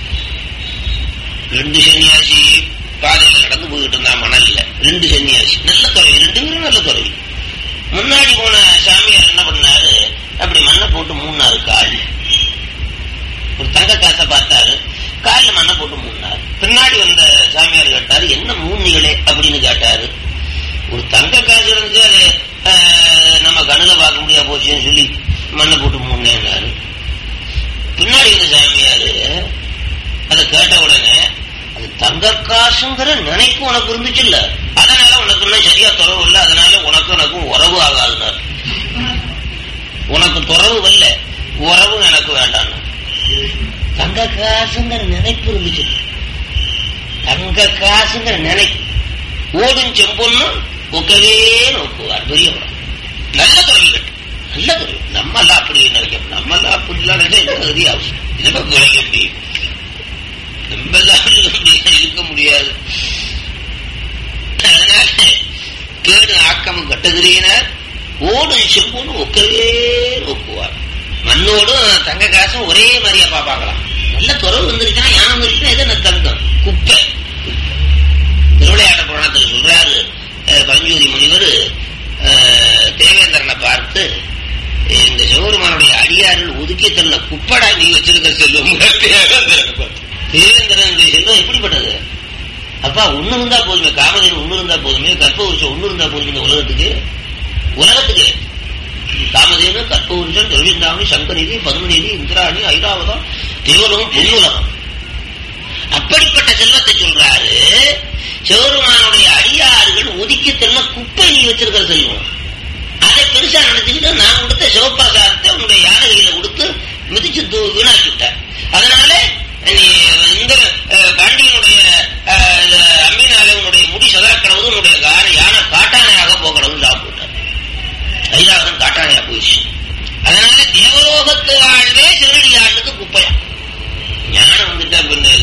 ரெண்டு சன்னியாசி பாதையில நடந்து போயிட்டு இருந்தா மணல்ல, ரெண்டு சன்னியாசி நல்ல துறவி, ரெண்டு பேரும் நல்ல துறவி. முன்னாடி போன சாமியார் என்ன பண்ணாரு, அப்படி மண்ணை போட்டு மூணாரு கால், ஒரு தங்க காசை பார்த்தாரு, காலில் மண்ணை போட்டு மூணாரு. பின்னாடி வந்த சாமியார் கேட்டாரு, என்ன மூணுகளே அப்படின்னு கேட்டாரு. ஒரு தங்க காசு இருந்துச்சு, அது நம்ம கண்ணுல பார்க்க முடியாது போச்சுன்னு சொல்லி மண்ணை போட்டு மூணேன்னாரு. பின்னாடி வந்த சாமியாரு அதை கேட்ட உடனே, அது தங்க காசுங்கிற நினைப்பு உனக்கு இருந்துச்சு இல்ல, அதனால உனக்கு இன்னும் சரியா துறவு இல்லை, அதனால உனக்கு எனக்கும் உறவு ஆகாதுனாரு. உனக்கு துறவு வரல, உறவு எனக்கு வேண்டாம். தங்க காசுங்கிற நினைப்பு இருந்துச்சு, தங்க காசுங்கிற நினைப்பு. ஓடும் செம்பொன்னு ஒக்கவே நோக்குவார் பெரியவர். நல்ல துறவிகள், நல்ல துறவி. நம்ம எல்லாம் அப்படி நினைக்க, நம்ம எல்லாம் அப்படிலாம் நினைக்க அவசியம் இதெல்லாம் நினைக்க முடியும், நம்ம எல்லாம் இருக்க முடியாது. அதனால கேடு ஆக்கமும் கட்டுகிறீனர் ஓடும் செம்பொன்னு ஒக்கவே நோக்குவார். மண்ணோடும் தங்க காசும் ஒரே மாதிரியா பாப்பாங்களாம். நல்ல துறவு வந்துருச்சுன்னா யானை வந்துருச்சுன்னா எது தங்கம் குப்பை. திருவிளையாட புராணத்தில் சொல்றாரு பரஞ்சோதி முனிவர் தேவேந்திரனை பார்த்து, இந்த சிவபெருமானுடைய அடியாரில் ஒதுக்கி தள்ள குப்படா நீ வச்சிருக்க செல்வம். தேவேந்திரன் செல்வம் எப்படிப்பட்டது? அப்பா ஒண்ணு இருந்தா போதுமே, காமதேனு ஒண்ணு இருந்தா போதுமே, கற்பவருஷம் ஒண்ணு இருந்தா போதுமே இந்த உலகத்துக்கு. உலகத்துக்கு காமதேனு, கற்பவருஷம், தொழில்ந்தாமணி, சங்கநிதி, பதுமநிதி, இந்திராணி, ஐராவதம், தேவலகம், பொன்னுலகம். அப்படிப்பட்ட செல்வத்தை சொல்றாரு. சிவபெருமானுடைய அடியாறுகள் ஒதுக்கி தள்ள குப்பை நீ வச்சிருக்கிற செல்வம். அதை பெருசா நினைச்சுக்கிட்டு நான் கொடுத்த சிவப்பிரசாதத்தை உன்னுடைய யானைகளில கொடுத்து மிதிச்சு வீணாக்கி விட்ட. அதனால நீ இந்த பாண்டியனுடைய அம்மினாலே உன்னுடைய முடி சதாக்கிறது, உன்னுடைய யானை காட்டானையாக போகிறது சாப்பிட்டார். ஐராவதம் காட்டானையா போயிடுச்சு. அதனால தேவலோகத்து வாழ்வே சிறுடி ஆண்டுக்கு குப்பையா ஞானம் வந்துட்டா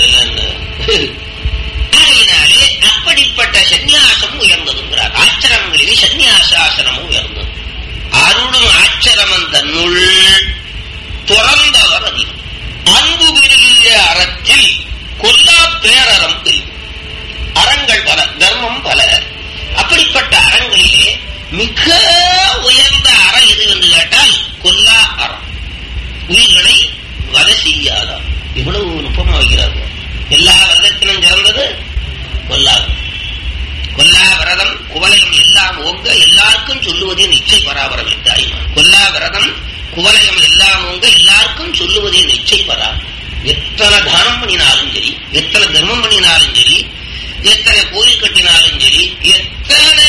பின்னாலே. அப்படிப்பட்ட சந்நியாசம் உயர்ந்ததுங்கிறார். ஆச்சரமங்களிலே சந்நியாசாசனமும் உயர்ந்தது. அருளும் ஆச்சரமம் தன்னுள் துறந்தவர் அதிகம். அன்பு பெருகிய அறத்தில் கொல்லா பேரறம் பெரியும். அறங்கள் பல, தர்மம் பல. அப்படிப்பட்ட அறங்களிலே மிக உயர்ந்த அறம் எது என்று கேட்டால் கொல்லா அறம். உயிர்களை வதை செய்யாதான். இவ்வளவு நுட்பமா வைக்கிறார்கள். எல்லா விரதத்திலும் சிறந்தது கொல்லாது. கொல்லா விரதம் குவலயம் எல்லாம் ஓங்க எல்லாருக்கும் சொல்லுவதே நிச்சய பராபரம் என்றாய். கொல்லா விரதம் குவலயம் எல்லாம் ஓங்க எல்லாருக்கும் சொல்லுவதே நிச்சய பராபரம். எத்தனை தானம் பண்ணினாலும் சரி, எத்தனை தர்மம் பண்ணினாலும் சரி, எத்தனை கோயில் கட்டினாலும் சரி, எத்தனை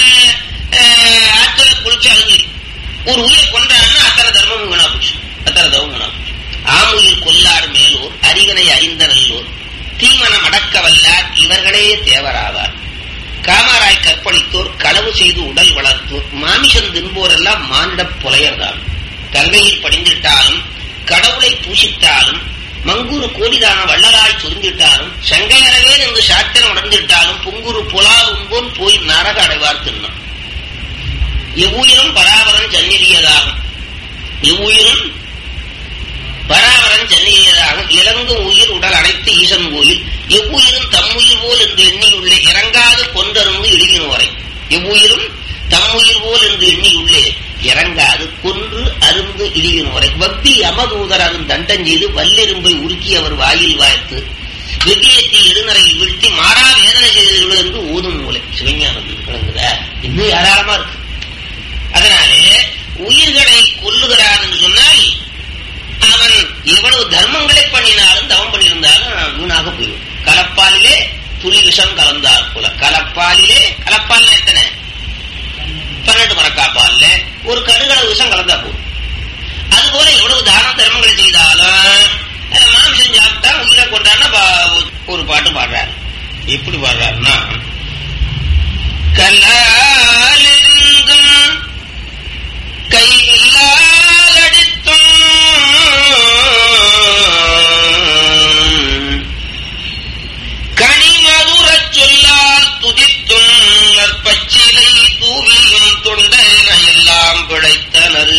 ஆற்றலை குளிச்சாலும் சரி, ஒரு உயிரை கொண்டாடுனா அத்தனை தர்மமும் வீணா போச்சு, அத்தனை தவம் வீணா போச்சு. ஆமுயிர் கொல்லார் மேலோர் அறிவனை அறிந்த நல்லோர் தீமனம் அடக்க வல்லார் இவர்களே தேவராவார். காமராய் கற்பழித்தோர் களவு செய்து உடல் வளர்த்தோர் மாமிசம் தின்போரெல்லாம் மானிடப் புலையர்தான். கங்கையில் படிந்திட்டாலும் கடவுளை பூசித்தாலும் மங்குரு கோடிதான வள்ளலாய் சுருந்திட்டாலும் செங்கையறவே என்று சாத்திரம் உடந்திட்டாலும் புங்குரு புலால் உம்போன் போய் நரக அடைவார் தின்னம். எவ்வுயிரும் பராபரன் ஜன்னியதாகும். எவ்வுயிரும் பராபரன் ஜன்னியதாகும். இறங்கும் உயிர் உடல் அடைத்து ஈசன் கோயில் எவ்வுயிரும் தம்முயிர் போல் என்று எண்ணியுள்ளே இறங்காது கொண்டருந்து இழிவின் வரை. எவ்வுயிரும் தம்முயிர் போல் என்று எண்ணியுள்ளே இறங்காது கொன்று அருந்து இழிவின் வரை. பக்தி அமதூதர் அதன் தண்டம் செய்து வல்லிரும்பை உருக்கி அவர் வாயில் வாய்த்து வெவ்வியத்தை இடுநரையில் வீழ்த்தி மாறா வேதனை செய்தது என்று ஊதும் மூலை. சிவஞானம் கிடங்குத இன்னும் ஏராளமா இருக்கு. அதனாலே உயிர்களை கொல்லுகிறான் என்று சொன்னால் அவன் எவ்வளவு தர்மங்களை பண்ணினாலும் தவம் பண்ணியிருந்தாலும் வீணாக போயிடும். கலப்பாலிலே துளி விஷம் கலந்தார் போல. கலப்பாலிலே கலப்பால் எத்தனை பன்னெண்டு மரக்காப்பால் ஒரு கடுகளவு விஷம் கலந்தா போதும். எவ்வளவு தான தர்மங்களை செய்தாலும் மாமிசம் சாப்பிட்டா உயிரை கொண்டான்னா ஒரு பாட்டு பாடுறாரு. எப்படி பாடுறாருன்னா, கல்லாலிருந்தும் கையில்லால் அடித்தும் கனிமதுரச் சொல்லால் துதித்தும் நற்பச்சிலை தூவியும் தொண்டன எல்லாம் பிழைத்தனர்.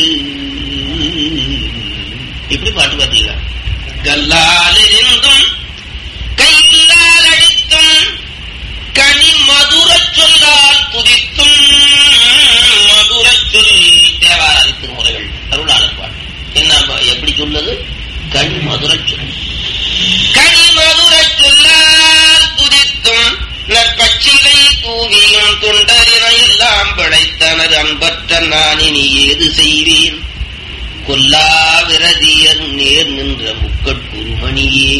இப்படி பாட்டு பார்த்தீங்களா? கல்லாலிருந்தும் கையில்லால் அடித்தும் கனி மதுரச் சொல்லால் துதித்தும் மதுரச் சொல். தேவாராதி திருமுறைகள் அருளாளர் பாட்டு என்ன எப்படி சொல்லுது? கனி மதுரச் சொல். கனி மதுரச் சொல்லால் துதித்தும் நற்பச்சிலை தூவியும் தொண்டரின எல்லாம் பிழைத்தனர். அன்பற்ற நான் இனி ஏது செய்வேன் கொல்லா விரதியர் நேர் நின்ற முக்கட்குருமணியே.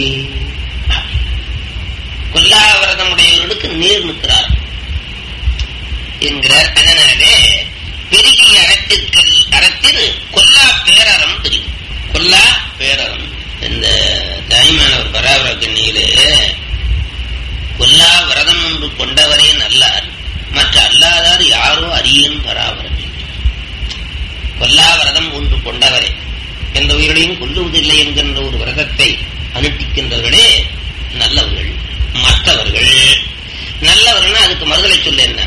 கொல்லாவிரதமுடையவர்களுக்கு நேர் நிற்கிறார் என்கிறார். அதனாலே பெருகிய அறத்திற்கள் அறத்தில் கொல்லா பேரறம் தெரியும். கொல்லா பேரறம் இந்த தாய்மானவர் பராபர கண்ணியிலே கொல்லா விரதம் ஒன்று கொண்டவரே நல்லார், மற்ற அல்லாதார் யாரோ அறியேன் பராபரம். கொல்லா விரதம் ஒன்று கொண்டவரே, எந்த உயிரையும் கொல்லுவதில்லை என்கின்ற ஒரு விரதத்தை அனுஷ்டிக்கின்றவர்களே நல்லவர்கள். மற்றவர்கள் நல்லவர்கள் அதுக்கு மறுதலை சொல்ல என்ன?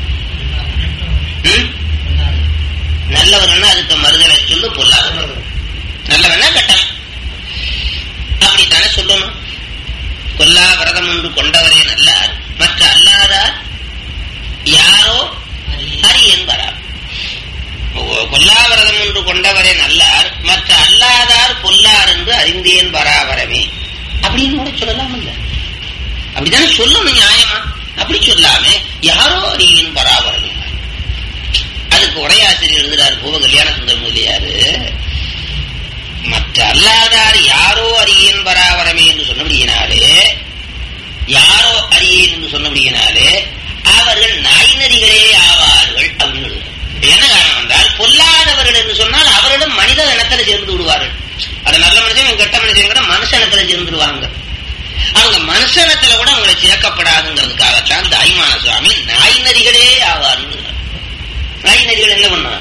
நல்லவர்கள் அதுக்கு மறுதலை சொல்லு பொல்லாதவர். நல்லவனா கட்டம் அப்படித்தானே சொல்லணும். கொல்லா விரதம் ஒன்று கொண்டவரே நல்லார், மற்ற அல்லாதார் யாரோ அறியேன் பரார். கொல்லாவிரதம் ஒன்று கொண்டவரே நல்லார், மற்ற அல்லாதார் பொல்லார் என்று அறிந்தேன் பராபரமே அப்படின்னு கூட சொல்லலாம். இல்ல அப்படித்தானே சொல்லணும் நியாயமா? அப்படி சொல்லாமே யாரோ அறியேன் பராபரமே. அதுக்கு உரையாசிரியர் எழுதுறாரு கோவ கல்யாண சுந்தரம் இல்லையாரு, மற்ற அல்லாதார் யாரோ அறியேன் பராபரமே என்று சொன்னபடியினாலே, யாரோ அறியேன் என்று சொன்னபடியினாலே அவர்கள் நாய்நறிகளே ஆவார்கள் அப்படின்னு எழுதுறாரு. என்ன காரணம் என்றால், பொல்லாதவர்கள் என்று சொன்னால் அவர்களும் மனித இனத்தில் சேர்ந்து விடுவார்கள். அது நல்ல மனுஷன் கெட்ட மனுஷன் கூட மனுஷனத்துல சேர்ந்துருவாங்க. அவங்க மனுஷனத்துல கூட அவங்களை சேர்க்கப்படாதுங்கிறதுக்காகத்தான் தாய்மான சுவாமி நாய் நதிகளே ஆவார்னு. நாய் நதிகள் என்ன பண்ண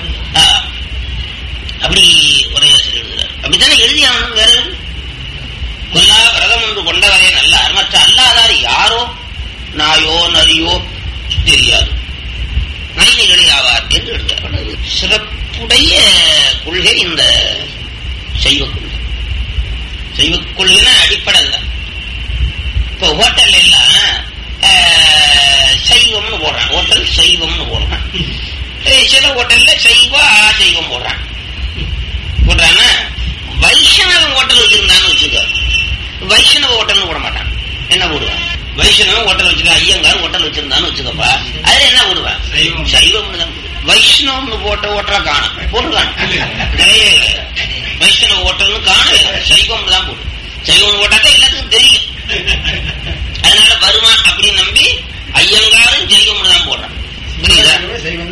அப்படி உரையாசிரியர் எழுதுறாரு. அப்படித்தானே எழுதி ஆகணும். வேற கொல்லா விரதம் ஒன்று கொண்டவரே நல்லார், மற்ற அல்லாதார் யாரோ நாயோ நரியோ தெரியாது நாய்களே ஆவார் என்று எழுதுகிறார். சிறப்புடைய கொள்கை இந்த சைவ கொள்கை. சைவ கொள்கைன்னா அடிப்படை தான். இப்போ ஹோட்டல் எல்லாம் சைவம்னு போடுறான், ஹோட்டல் சைவம்னு போடுறான். சில ஹோட்டல்ல சைவ அசைவம் போடுறான். போடுறான்னா வைஷ்ணவ ஹோட்டல் வச்சிருந்தான்னு வச்சுக்க, வைஷ்ணவ ஹோட்டல்னு போட மாட்டான். என்ன போடுவான்? வைஷ்ணவ ஹோட்டல் வச்சுக்க, ஐயங்கார் ஹோட்டல் வச்சிருந்தான்னு வச்சுக்கப்பா, அதுல என்ன போடுவான்? சைவம்னு தான். வைஷ்ணவம்னு போட்ட ஹோட்டலா காணும் போட்டுருக்கான். நிறைய வைஷ்ணவ ஹோட்டல்னு காணு, சைவம்னு தான் போடு. சைவம்னு போட்டாக்கா எல்லாத்துக்கும் தெரியும். அதனால வருமா அப்படின்னு நம்பி ஐயங்காரும் சைவம்னு தான் போடுறான். புரியுதா? சைவம்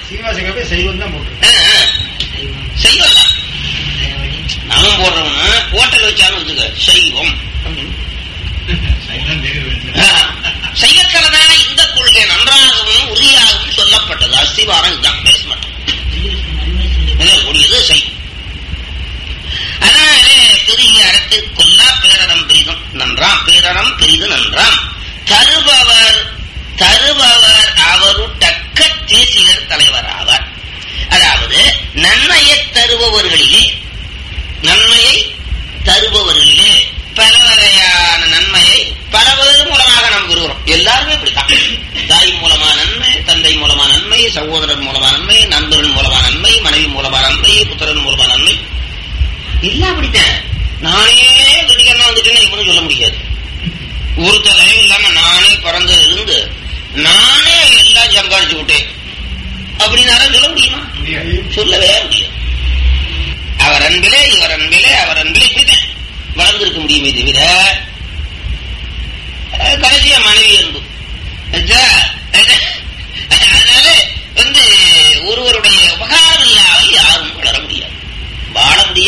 தான் நாமும் போடுறோம்னா ஹோட்டல் வச்சாலும் வச்சுக்க சைவம். சைவத்தில்தான் இந்த கொள்கை நன்றாகவும் உறுதியாகவும் சொல்லப்பட்டது. அஸ்திவாரம் இதுதான், பேச மாட்டோம். கூடியது சைவம். அதனாலே பெரிய அறத்து கொல்லா பேரறம் பெரிதும் நன்றாம், பேரறம் பெரிது நன்றாம். தருபவர் தருபவர் அவரு தக்க தேசிகர் தலைவர் ஆவார். அதாவது நன்மையை தருபவர்களிலே, நன்மையை தருபவர்களிலே பல வகையான நன்மையை பல வகை மூலமாக நாம் பெறுகிறோம். எல்லாருமே இப்படித்தான். தாய் மூலமா நன்மை, தந்தை மூலமா நன்மை, சகோதரன் மூலமா நன்மை, நண்பர்கள் மூலமா நன்மை, மனைவி மூலமா நன்மை, புத்திரன் மூலமா நன்மை, எல்லாம் அப்படித்தான். நானே கடிகண்ணா வந்துட்டேன்னு இவனு சொல்ல முடியாது. ஒருத்தர் தயவு இல்லாம நானே பிறந்து இருந்து நானே எல்லாம் சம்பாதிச்சு விட்டேன் அப்படின்னு சொல்ல முடியுமா? சொல்லவே முடியாது. அவர் அன்பிலே இவர் அன்பிலே அவர் அன்பிலே இப்படித்தான் வளர்ந்திருக்க முடியுமே தவிர கடைசியா மனைவி அன்பு. அதனால வந்து ஒருவருடைய உபகாரம் இல்லாமல் யாரும் வளர முடியாது, வாழ முடியாது.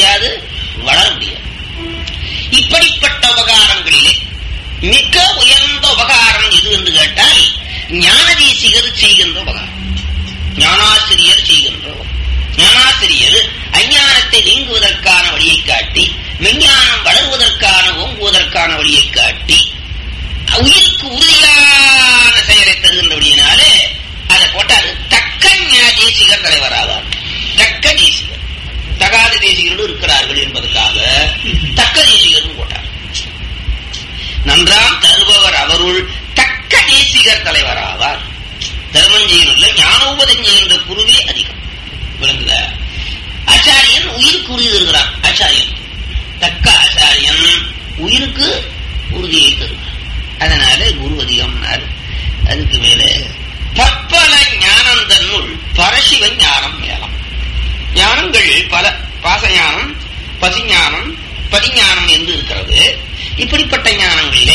செய்கின்ற உபகாரம். ஞானாசிரியர் செய்கின்ற ஞானாசிரியர் அஞ்ஞானத்தை நீங்குவதற்கான வழியை காட்டி, மெஞ்ஞானம் வளர்வதற்கான ஓங்குவதற்கான வழியை காட்டி, உயிருக்கு உறுதியான செயலை தருகின்றபடியினாலே அதை போட்டாரு. தக்க தேசிகர் தலைவராவார். தக்க தேசிகர், தகாத தேசிகர்கள் இருக்கிறார்கள் என்பதற்காக தக்க தேசிகர் போட்டார். நன்றாம் தருபவர் அவருள் தக்க தேசிகர் தலைவராவார். தர்மஞ்செயல ஞானோபதஞ்செய்கின்ற குருவே அதிகம் விளங்குத. ஆச்சாரியன் உயிருக்கு உறுதி தருகிறான். ஆச்சாரியன் தக்க ஆச்சாரியன் உயிருக்கு உறுதியை தருகிறான். அதனால குரு அதிகம்னாரு. அதுக்கு மேல பற்பல ஞானம் தன்னுள் பரசிவ ஞானம் மேலம். ஞானங்கள் பல, பாசஞானம், பசிஞானம், பதிஞானம் என்று இருக்கிறது. இப்படிப்பட்ட ஞானங்களிலே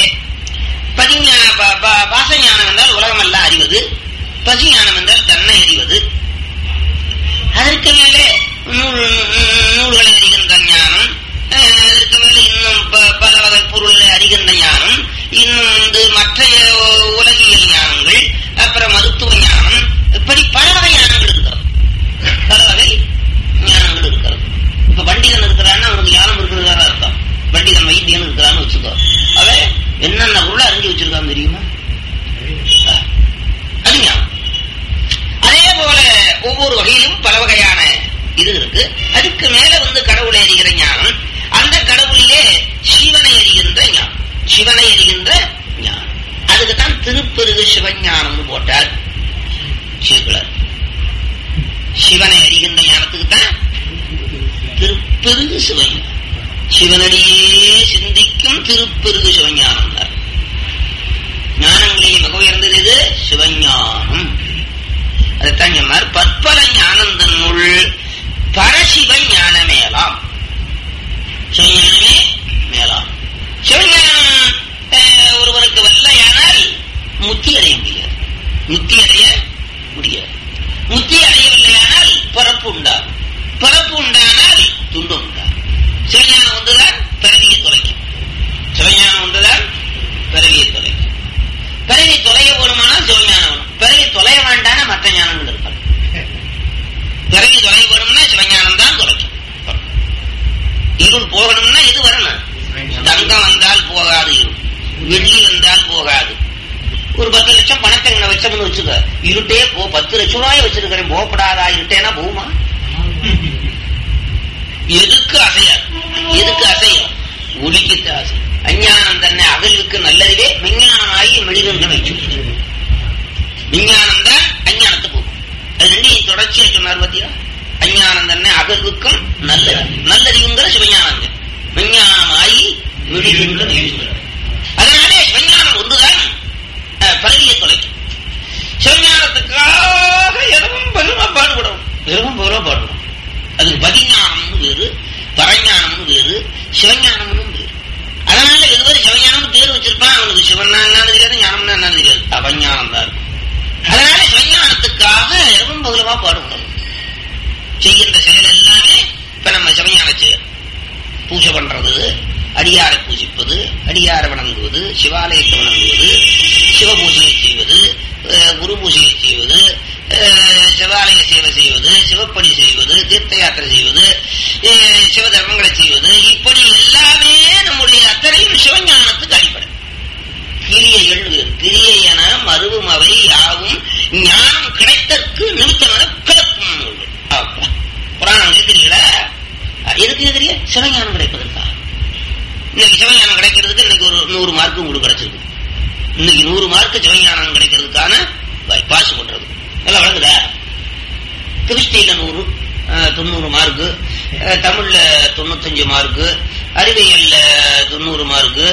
பாசஞானம் என்றால் உலகமெல்லாம் அறிவது, பசிஞானம் என்றால் தன்னை அறிவது. அதற்கு மேலே நூல்களை அறிகின்ற ஞானம், அதற்கு மேலே இன்னும் பல வகை பொருளை அறிகின்ற ஞானம், இன்னும் வந்து மற்ற உலகியல் ஞானங்கள், அப்புறம் மருத்துவ ஞானம், இப்படி பல வகை ஞானங்கள் இருக்கிறது. பல வகை ஞானங்கள் இருக்கிறது. இப்ப பண்டிகன் இருக்கிறான்னா அவனுக்கு ஞானம் இருக்கிறதா அர்த்தம். பண்டிகன் வைத்தியன் இருக்கிறான்னு வச்சுக்கோ, அவன் என்னென்ன பொருளை அறிஞ்சு வச்சிருக்கான்னு தெரியுமா? அது ஞானம். அதே போல ஒவ்வொரு வகையிலும் பல வகையான இது இருக்கு. அதுக்கு மேல வந்து கடவுளை அறிகிற ஞானம், அந்த கடவுளிலே சிவனை அறிகின்ற ஞானம், சிவனை அறிகின்ற ஞானம். அதுக்குத்தான் திருப்பெருகு சிவஞானம் போட்டார் சேக்கிழார். சிவனை அறிகின்ற ஞானத்துக்கு தான் திருப்பெருகு சிவஞானம். சிவனடியே சிந்திக்கும் திருப்பெருகு சிவஞானம். ஞானங்களிலே மிக உயர்ந்தது இது சிவஞானம். அதைத்தான் சொன்னார். பற்பல ஞானம் தன்னுள் பரசிவ ஞான மேலாம். சிவஞானமே மேலாம். சிவஞானம் ஒருவருக்கு வல்லையானால் முத்தி அடைய முடியாது. முத்தி அடைய முடியாது. முத்தி அடையவில்லையானால் பிறப்பு உண்டாகும். பிறப்பு உண்டானால் துன்பம் உண்டாகும். சிவஞானம் ஒன்றுதான் பிறவியை தொலைக்கும். சிவஞானம் ஒன்றுதான் பிறவியை தொலைக்கும். பிறவி தொலைய வேணுமானால் சிவஞானம் வேணும். பிறவி தொலைய வேண்டான மற்ற ஞானங்கள் இருப்பாங்க. பிறவி தொலைய வேணும்னா சிவஞானம் தான் தொலைக்கும். இருள் போகணும்னா எது வரணும்? தங்கம் வந்தால் போகாது, இருள் வெள்ளி வந்தால் போகாது. ஒரு பத்து லட்சம் பணத்தை இங்க வச்சோம்னு வச்சுக்க, இருட்டே போ, பத்து லட்சம் ரூபாய் வச்சிருக்கிறேன் போகப்படாதா, இருட்டேனா போகுமா? எதுக்கு அசையாது? எதுக்கு அசையும்? ஒளிக்கிட்டு அசை. அஞ்ஞானம் தன்னை அகல்வுக்கு நல்லறிவே விஞ்ஞானமாகி மெழுகின்ற வச்சு. விஞ்ஞானம் தான் அஞ்ஞானத்தை போகும். அது ரெண்டையும் தொடர்ச்சியா சொன்னார் பத்தியா. அஞ்ஞானம் தன்னை அகல்வுக்கும் நல்லறிவு, நல்லறிவுங்கிற சிவஞானம் விஞ்ஞானமாகி மெழுகின்ற வச்சு. அதனாலே சிவஞானம் ஒன்றுதான் பரவியை தொலைக்கும். சிவஞானத்துக்காக எதுவும் பெருமா பாடுபடும், எதுவும் பெருமா பாடுபடும். அதுக்கு பதிஞானமும் வேறு, பரஞானமும் வேறு, சிவஞானமும் வேறு. அதனால இதுவரை சிவஞானம் பேர் வச்சிருப்பான். அவனுக்கு சிவன்னா என்னன்னு தெரியாது, ஞானம்னா என்னன்னு தெரியாது, அவஞானம் தான் இருக்கும். அதனால சிவஞானத்துக்காக இரவும் பகலமா பாடுபடும். செய்கின்ற செயல் எல்லாமே இப்ப நம்ம சிவஞான செயல். பூஜை பண்றது, அடியாரை பூஜிப்பது, அடியாரை வணங்குவது, சிவாலயத்தை வணங்குவது, சிவ பூஜையை செய்வது, குரு பூஜையை செய்வது, சிவாலய சேவை செய்வது, சிவப்பணி செய்வது, தீர்த்த யாத்திரை செய்வது, சிவ தர்மங்களை செய்வது, இப்படி எல்லாமே நம்முடைய அத்தனையும் சிவஞானத்துக்கு அடிப்படை. கிரியைகள் கிரியை என மறுவும் அவை யாவும் ஞானம் கிடைத்தற்கு நிமித்தமான பிறப்பும். புராணம் கேட்கிறீங்களா? எதுக்கு எதிரிய சிவஞானம் கிடைப்பதற்கா? இன்னைக்கு சிவஞானம் கிடைக்கிறதுக்கு இன்னைக்கு ஒரு நூறு மார்க்கு உங்களுக்கு கிடைச்சிருக்கு. இன்னைக்கு நூறு மார்க்கு சிவஞானம் கிடைக்கிறதுக்கான பாசு பண்றது எல்லாம் வழங்குதா? கிறிஸ்டியில நூறு, தொண்ணூறு மார்க்கு, தமிழ்ல தொண்ணூத்தஞ்சு மார்க்கு, அறிவியல்ல தொண்ணூறு மார்க்கு,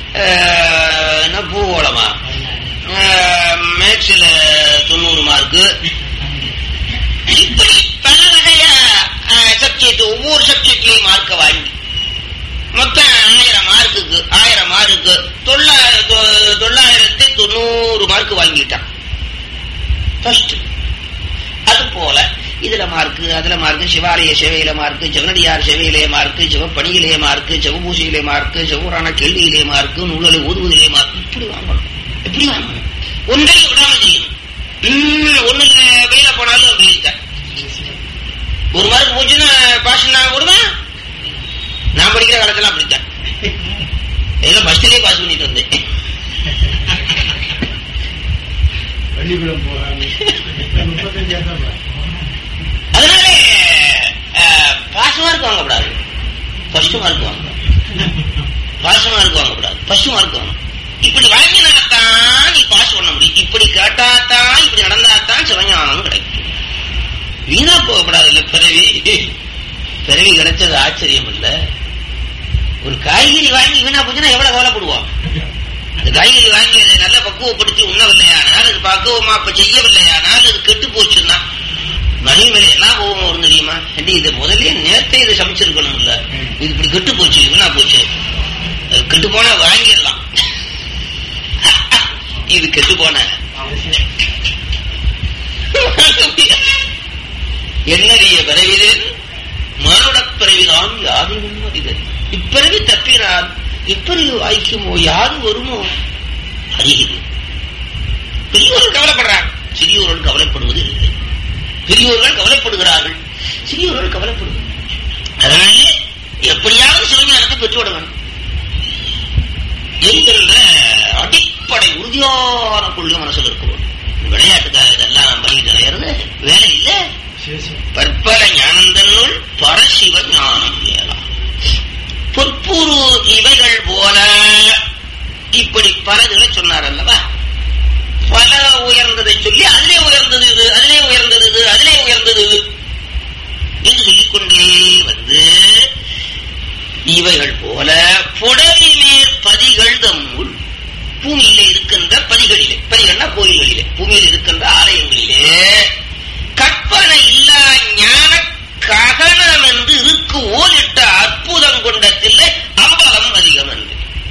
பூகோளமா மேக்ஸ்ல தொண்ணூறு மார்க்கு, இப்படி பல வகையா சப்ஜெக்ட், ஒவ்வொரு சப்ஜெக்ட்லயும் மார்க்க வாங்கி மொத்தம் ஆயிரம் மார்க்குக்கு ஆயிரம் மார்க்கு தொள்ளாயிரம் தொள்ளாயிரத்தி தொண்ணூறு மார்க்கு வாங்கிட்டான். அது போல இதுல மார்க்கு, அதுல மார்க்கு, சிவாலய சேவையில மார்க்கு, சிவனடியார் சேவையிலே மார்க்கு, சிவப்பணியிலே மார்க்கு, சிவபூசையிலே மார்க்கு, சிவபுராண கேள்வியிலே மார்க்கு, நூலை ஓதுவதிலே மார்க்கு. இப்படி வாங்கணும், எப்படி வாங்கணும்? ஒன்றை விடாம செய்யணும். ஒண்ணு வெயில போனாலும் வெயில் தான். ஒரு மார்க் போச்சுன்னா பாஸ் நான் போடுவேன். நான் படிக்கிற காலத்துல அப்படித்தான். ஏதோ ஃபர்ஸ்ட்லயே பாஸ் பண்ணிட்டு வந்தேன். அதனால பாஸ் மார்க் வாங்கக்கூடாது, ஃபர்ஸ்ட் மார்க் வாங்க. பாஸ் மார்க் வாங்கக்கூடாது, ஃபர்ஸ்ட் மார்க் வாங்க. இப்படி வாங்கினாத்தான் நீ பாஸ் பண்ண முடியும். இப்படி கேட்டாத்தான், இப்படி நடந்தாத்தான் சிவஞானம் கிடைக்கும். வீணா போகப்படாது. இல்ல பிறவி பிறவி கிடைச்சது ஆச்சரியம் இல்ல. ஒரு காய்கறி வாங்கி வீணா போச்சுன்னா எவ்வளவு கவலைப்படுவோம். அந்த காய்கறி வாங்கி அதை நல்லா பக்குவப்படுத்தி உண்ணவில்லையானால், அது பக்குவமா இப்ப செய்யவில்லையானால் அது கெட்டு போச்சுன்னா மணி மேல என்ன கோபம் வரும் தெரியுமா? இது முதலே நேரத்தை இதை சமைச்சிருக்கணும் இல்ல, இது இப்படி கெட்டு போச்சு வீணா போச்சு. கெட்டு போனா வாங்கிடலாம், இது கெட்டு போன என்னறிய பிறவிதன் மானுடப் பிறவிதான் யாரும் அறிதல். இப்பிறவி தப்பினால் எப்படி வாய்க்குமோ யாரு வருமோ அறிகிறது. பெரியோர்கள் கவலைப்படுறாங்க, சிறியோர்கள் கவலைப்படுவது இல்லை. பெரியோர்கள் கவலைப்படுகிறார்கள், சிறியோர்கள் கவலைப்படுகிறார்கள். அதனாலே எப்படியாவது சிவஞானத்தை பெற்றுவிட வேண்டும் என்கின்ற அடிப்படை உறுதியான கொள்கை மனசில் இருக்கிறோம். விளையாட்டுக்காக இதெல்லாம் பண்ணிட்டு அலையிறது வேலை இல்லை. பற்பல ஞானந்தனுள் பரசிவ ஞானம் வேலாம். பொற்புரு இவைகள் போல இப்படி பலதுகளை சொன்னார் அல்லவா? பல உயர்ந்ததை சொல்லி அதிலே உயர்ந்தது இது, அதிலே உயர்ந்தது இது, அதிலே உயர்ந்தது இது என்று சொல்லிக்கொண்டே வந்து இவைகள் போல புடலிலேர் பதிகள் தம்முள், பூமியிலே இருக்கின்ற பதிகளிலே, பதிகள்னா கோயில்களிலே, பூமியில் இருக்கின்ற ஆலயங்களிலே கற்பனை இல்லா ஞான ககனம் என்று இருக்கு ஓலிட்ட அற்புதம் கொண்டதில்லை அம்பலம் அதிகம் என்று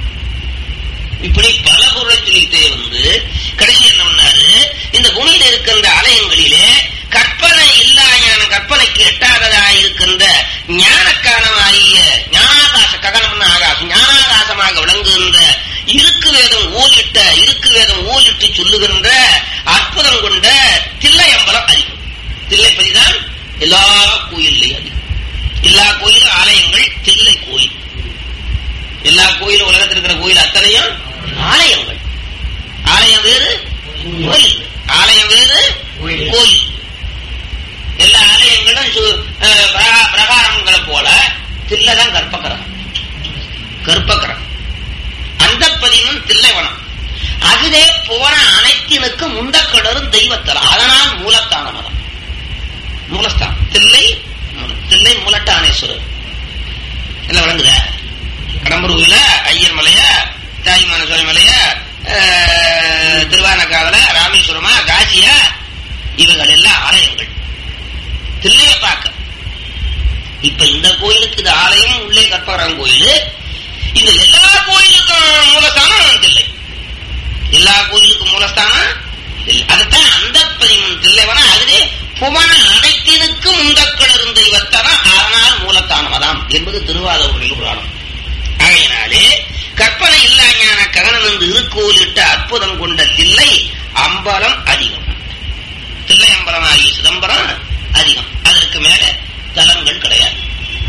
இப்படி பல பொருளை சொல்லிட்டே வந்து கடைசி என்ன பண்ணாரு? இந்த பூமியில் இருக்கின்ற ஆலயங்களிலே கற்பனை இல்லா ஞானம், கற்பனைக்கு எட்டாததாக இருக்கின்ற ஞானக்கானமாகிய ஞானாகாச, ககனம் ஆகாசம், ஞானாகாசமாக விளங்குகின்ற இருக்கு வேதம் ஊலிட்ட, இருக்கு வேதம் ஊலிட்டு சொல்லுகின்ற அற்புதம் கொண்ட தில்லை அம்பலம் அதிகம். தில்லைப்பதிதான் எல்லா கோயில்லையும் அதிகம். எல்லா கோயிலும் ஆலயங்கள் தில்லை கோயில். எல்லா கோயிலும் உலகத்தில் இருக்கிற கோயில் அத்தனையும் ஆலயங்கள். ஆலயம் வேறு கோயில், ஆலயம் வேறு கோயில். எல்லா ஆலயங்களும் பிரகாரங்களை போல தில்லைதான் கற்பகரம். கற்பகரம் அந்த பதினும் தில்லைவனம். அதுவே போன அனைத்தினுக்கு முண்டக்கடரும் தெய்வத்தலம். அதனால் மூலத்தான மதம், மூலஸ்தானம் தில்லை. தில்லை மூலட்டானேஸ்வரர் என்ன வழங்குத? கடம்பூர்ல ஐயர் மலையா, தாய்மானேஸ்வரி மலையா, திருவானக்காவல, ராமேஸ்வரமா, காசியா, இவைகள் எல்லாம் ஆலயங்கள். தில்லைய பார்க்க இப்ப இந்த கோயிலுக்கு இது ஆலயம், உள்ளே கற்பகரம் கோயில். இந்த எல்லா கோயிலுக்கும் மூலஸ்தானம் தில்லை. எல்லா கோயிலுக்கும் மூலஸ்தானம் அதுதான் அந்த பதிமூணு தில்லைவனா. அதுவே புவன அனைத்தினுக்கும் முந்தக்கிழரும் தெய்வத்தனம், ஆனால் மூலத்தானமதாம் என்பது திருவாரூரில் புராணம். ஆகையினாலே கற்பனை இல்லா ஞான ககனம் என்று இருக்கோலிட்ட அற்புதம் கொண்ட தில்லை அம்பலம் அதிகம். தில்லை அம்பலம் ஆகிய சிதம்பரம் அதிகம். அதற்கு மேல தலங்கள் கிடையாது.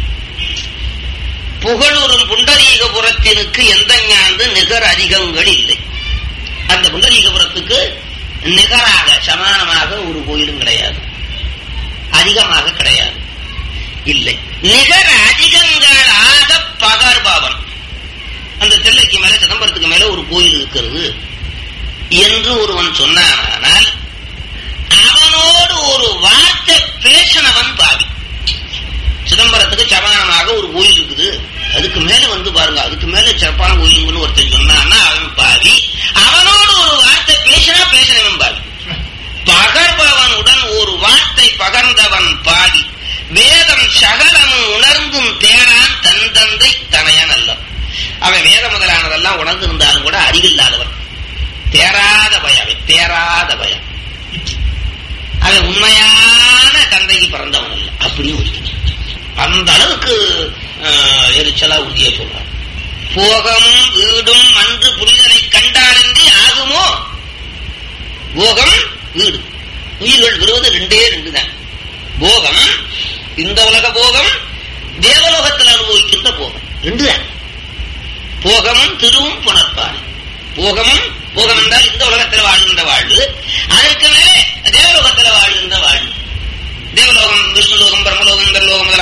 புகழூரும் புண்டரீகபுரத்தினுக்கு எந்த ஞானது நிகர் அதிகங்கள் இல்லை. அந்த புண்டரீகபுரத்துக்கு நிகராக சமானமாக ஒரு கோயிலும் கிடையாது, அதிகமாக கிடையாது, இல்லை. நிகர் அதிகங்களாக பகர்பவன் அந்த தில்லைக்கு மேல, சிதம்பரத்துக்கு மேல ஒரு கோயில் இருக்கிறது என்று ஒருவன் சொன்னானால் அவனோடு ஒரு வார்த்தை பேசினவன் பாவி. சிதம்பரத்துக்கு சமானமாக ஒரு கோயில் இருக்குது, அதுக்கு மேல வந்து பாருங்க, அதுக்கு மேல சிறப்பான கோயிலுன்னு ஒருத்தன் சொன்னான்னா அவன் பாவி. அவனோடு ஒரு வார்த்தை பேசினா பேசினவன் பாவி. பகர்பவனுடன் ஒரு வார்த்தை பகர்ந்தவன் பாவி. வேதம் சகலமும் உணர்ந்தும் தேரான் தன் தந்தை தனையன் அல்ல. அவன் வேத முதலானதெல்லாம் உணர்ந்திருந்தாலும் கூட அறிவில்லாதவன், தேராத பயம், தேராத பயம். அவன் உண்மையான தந்தைக்கு பிறந்தவன் அல்ல. அப்படியும் அந்த அளவுக்கு எரிச்சலா உறுதியை சொல்றான். போகமும் வீடும் அன்று புனிதனை கண்டாலின்றி ஆகுமோ? போகம் வீடு. உயிர்கள் பெறுவது ரெண்டே ரெண்டு தான். போகம், இந்த உலக போகம், தேவலோகத்தில் அனுபவிக்கின்ற போகம் ரெண்டு தான். போகமும் திருவும் புனர்பாடு. போகமும் போகம் என்றால் இந்த உலகத்தில் வாழ்கின்ற வாழ்வு,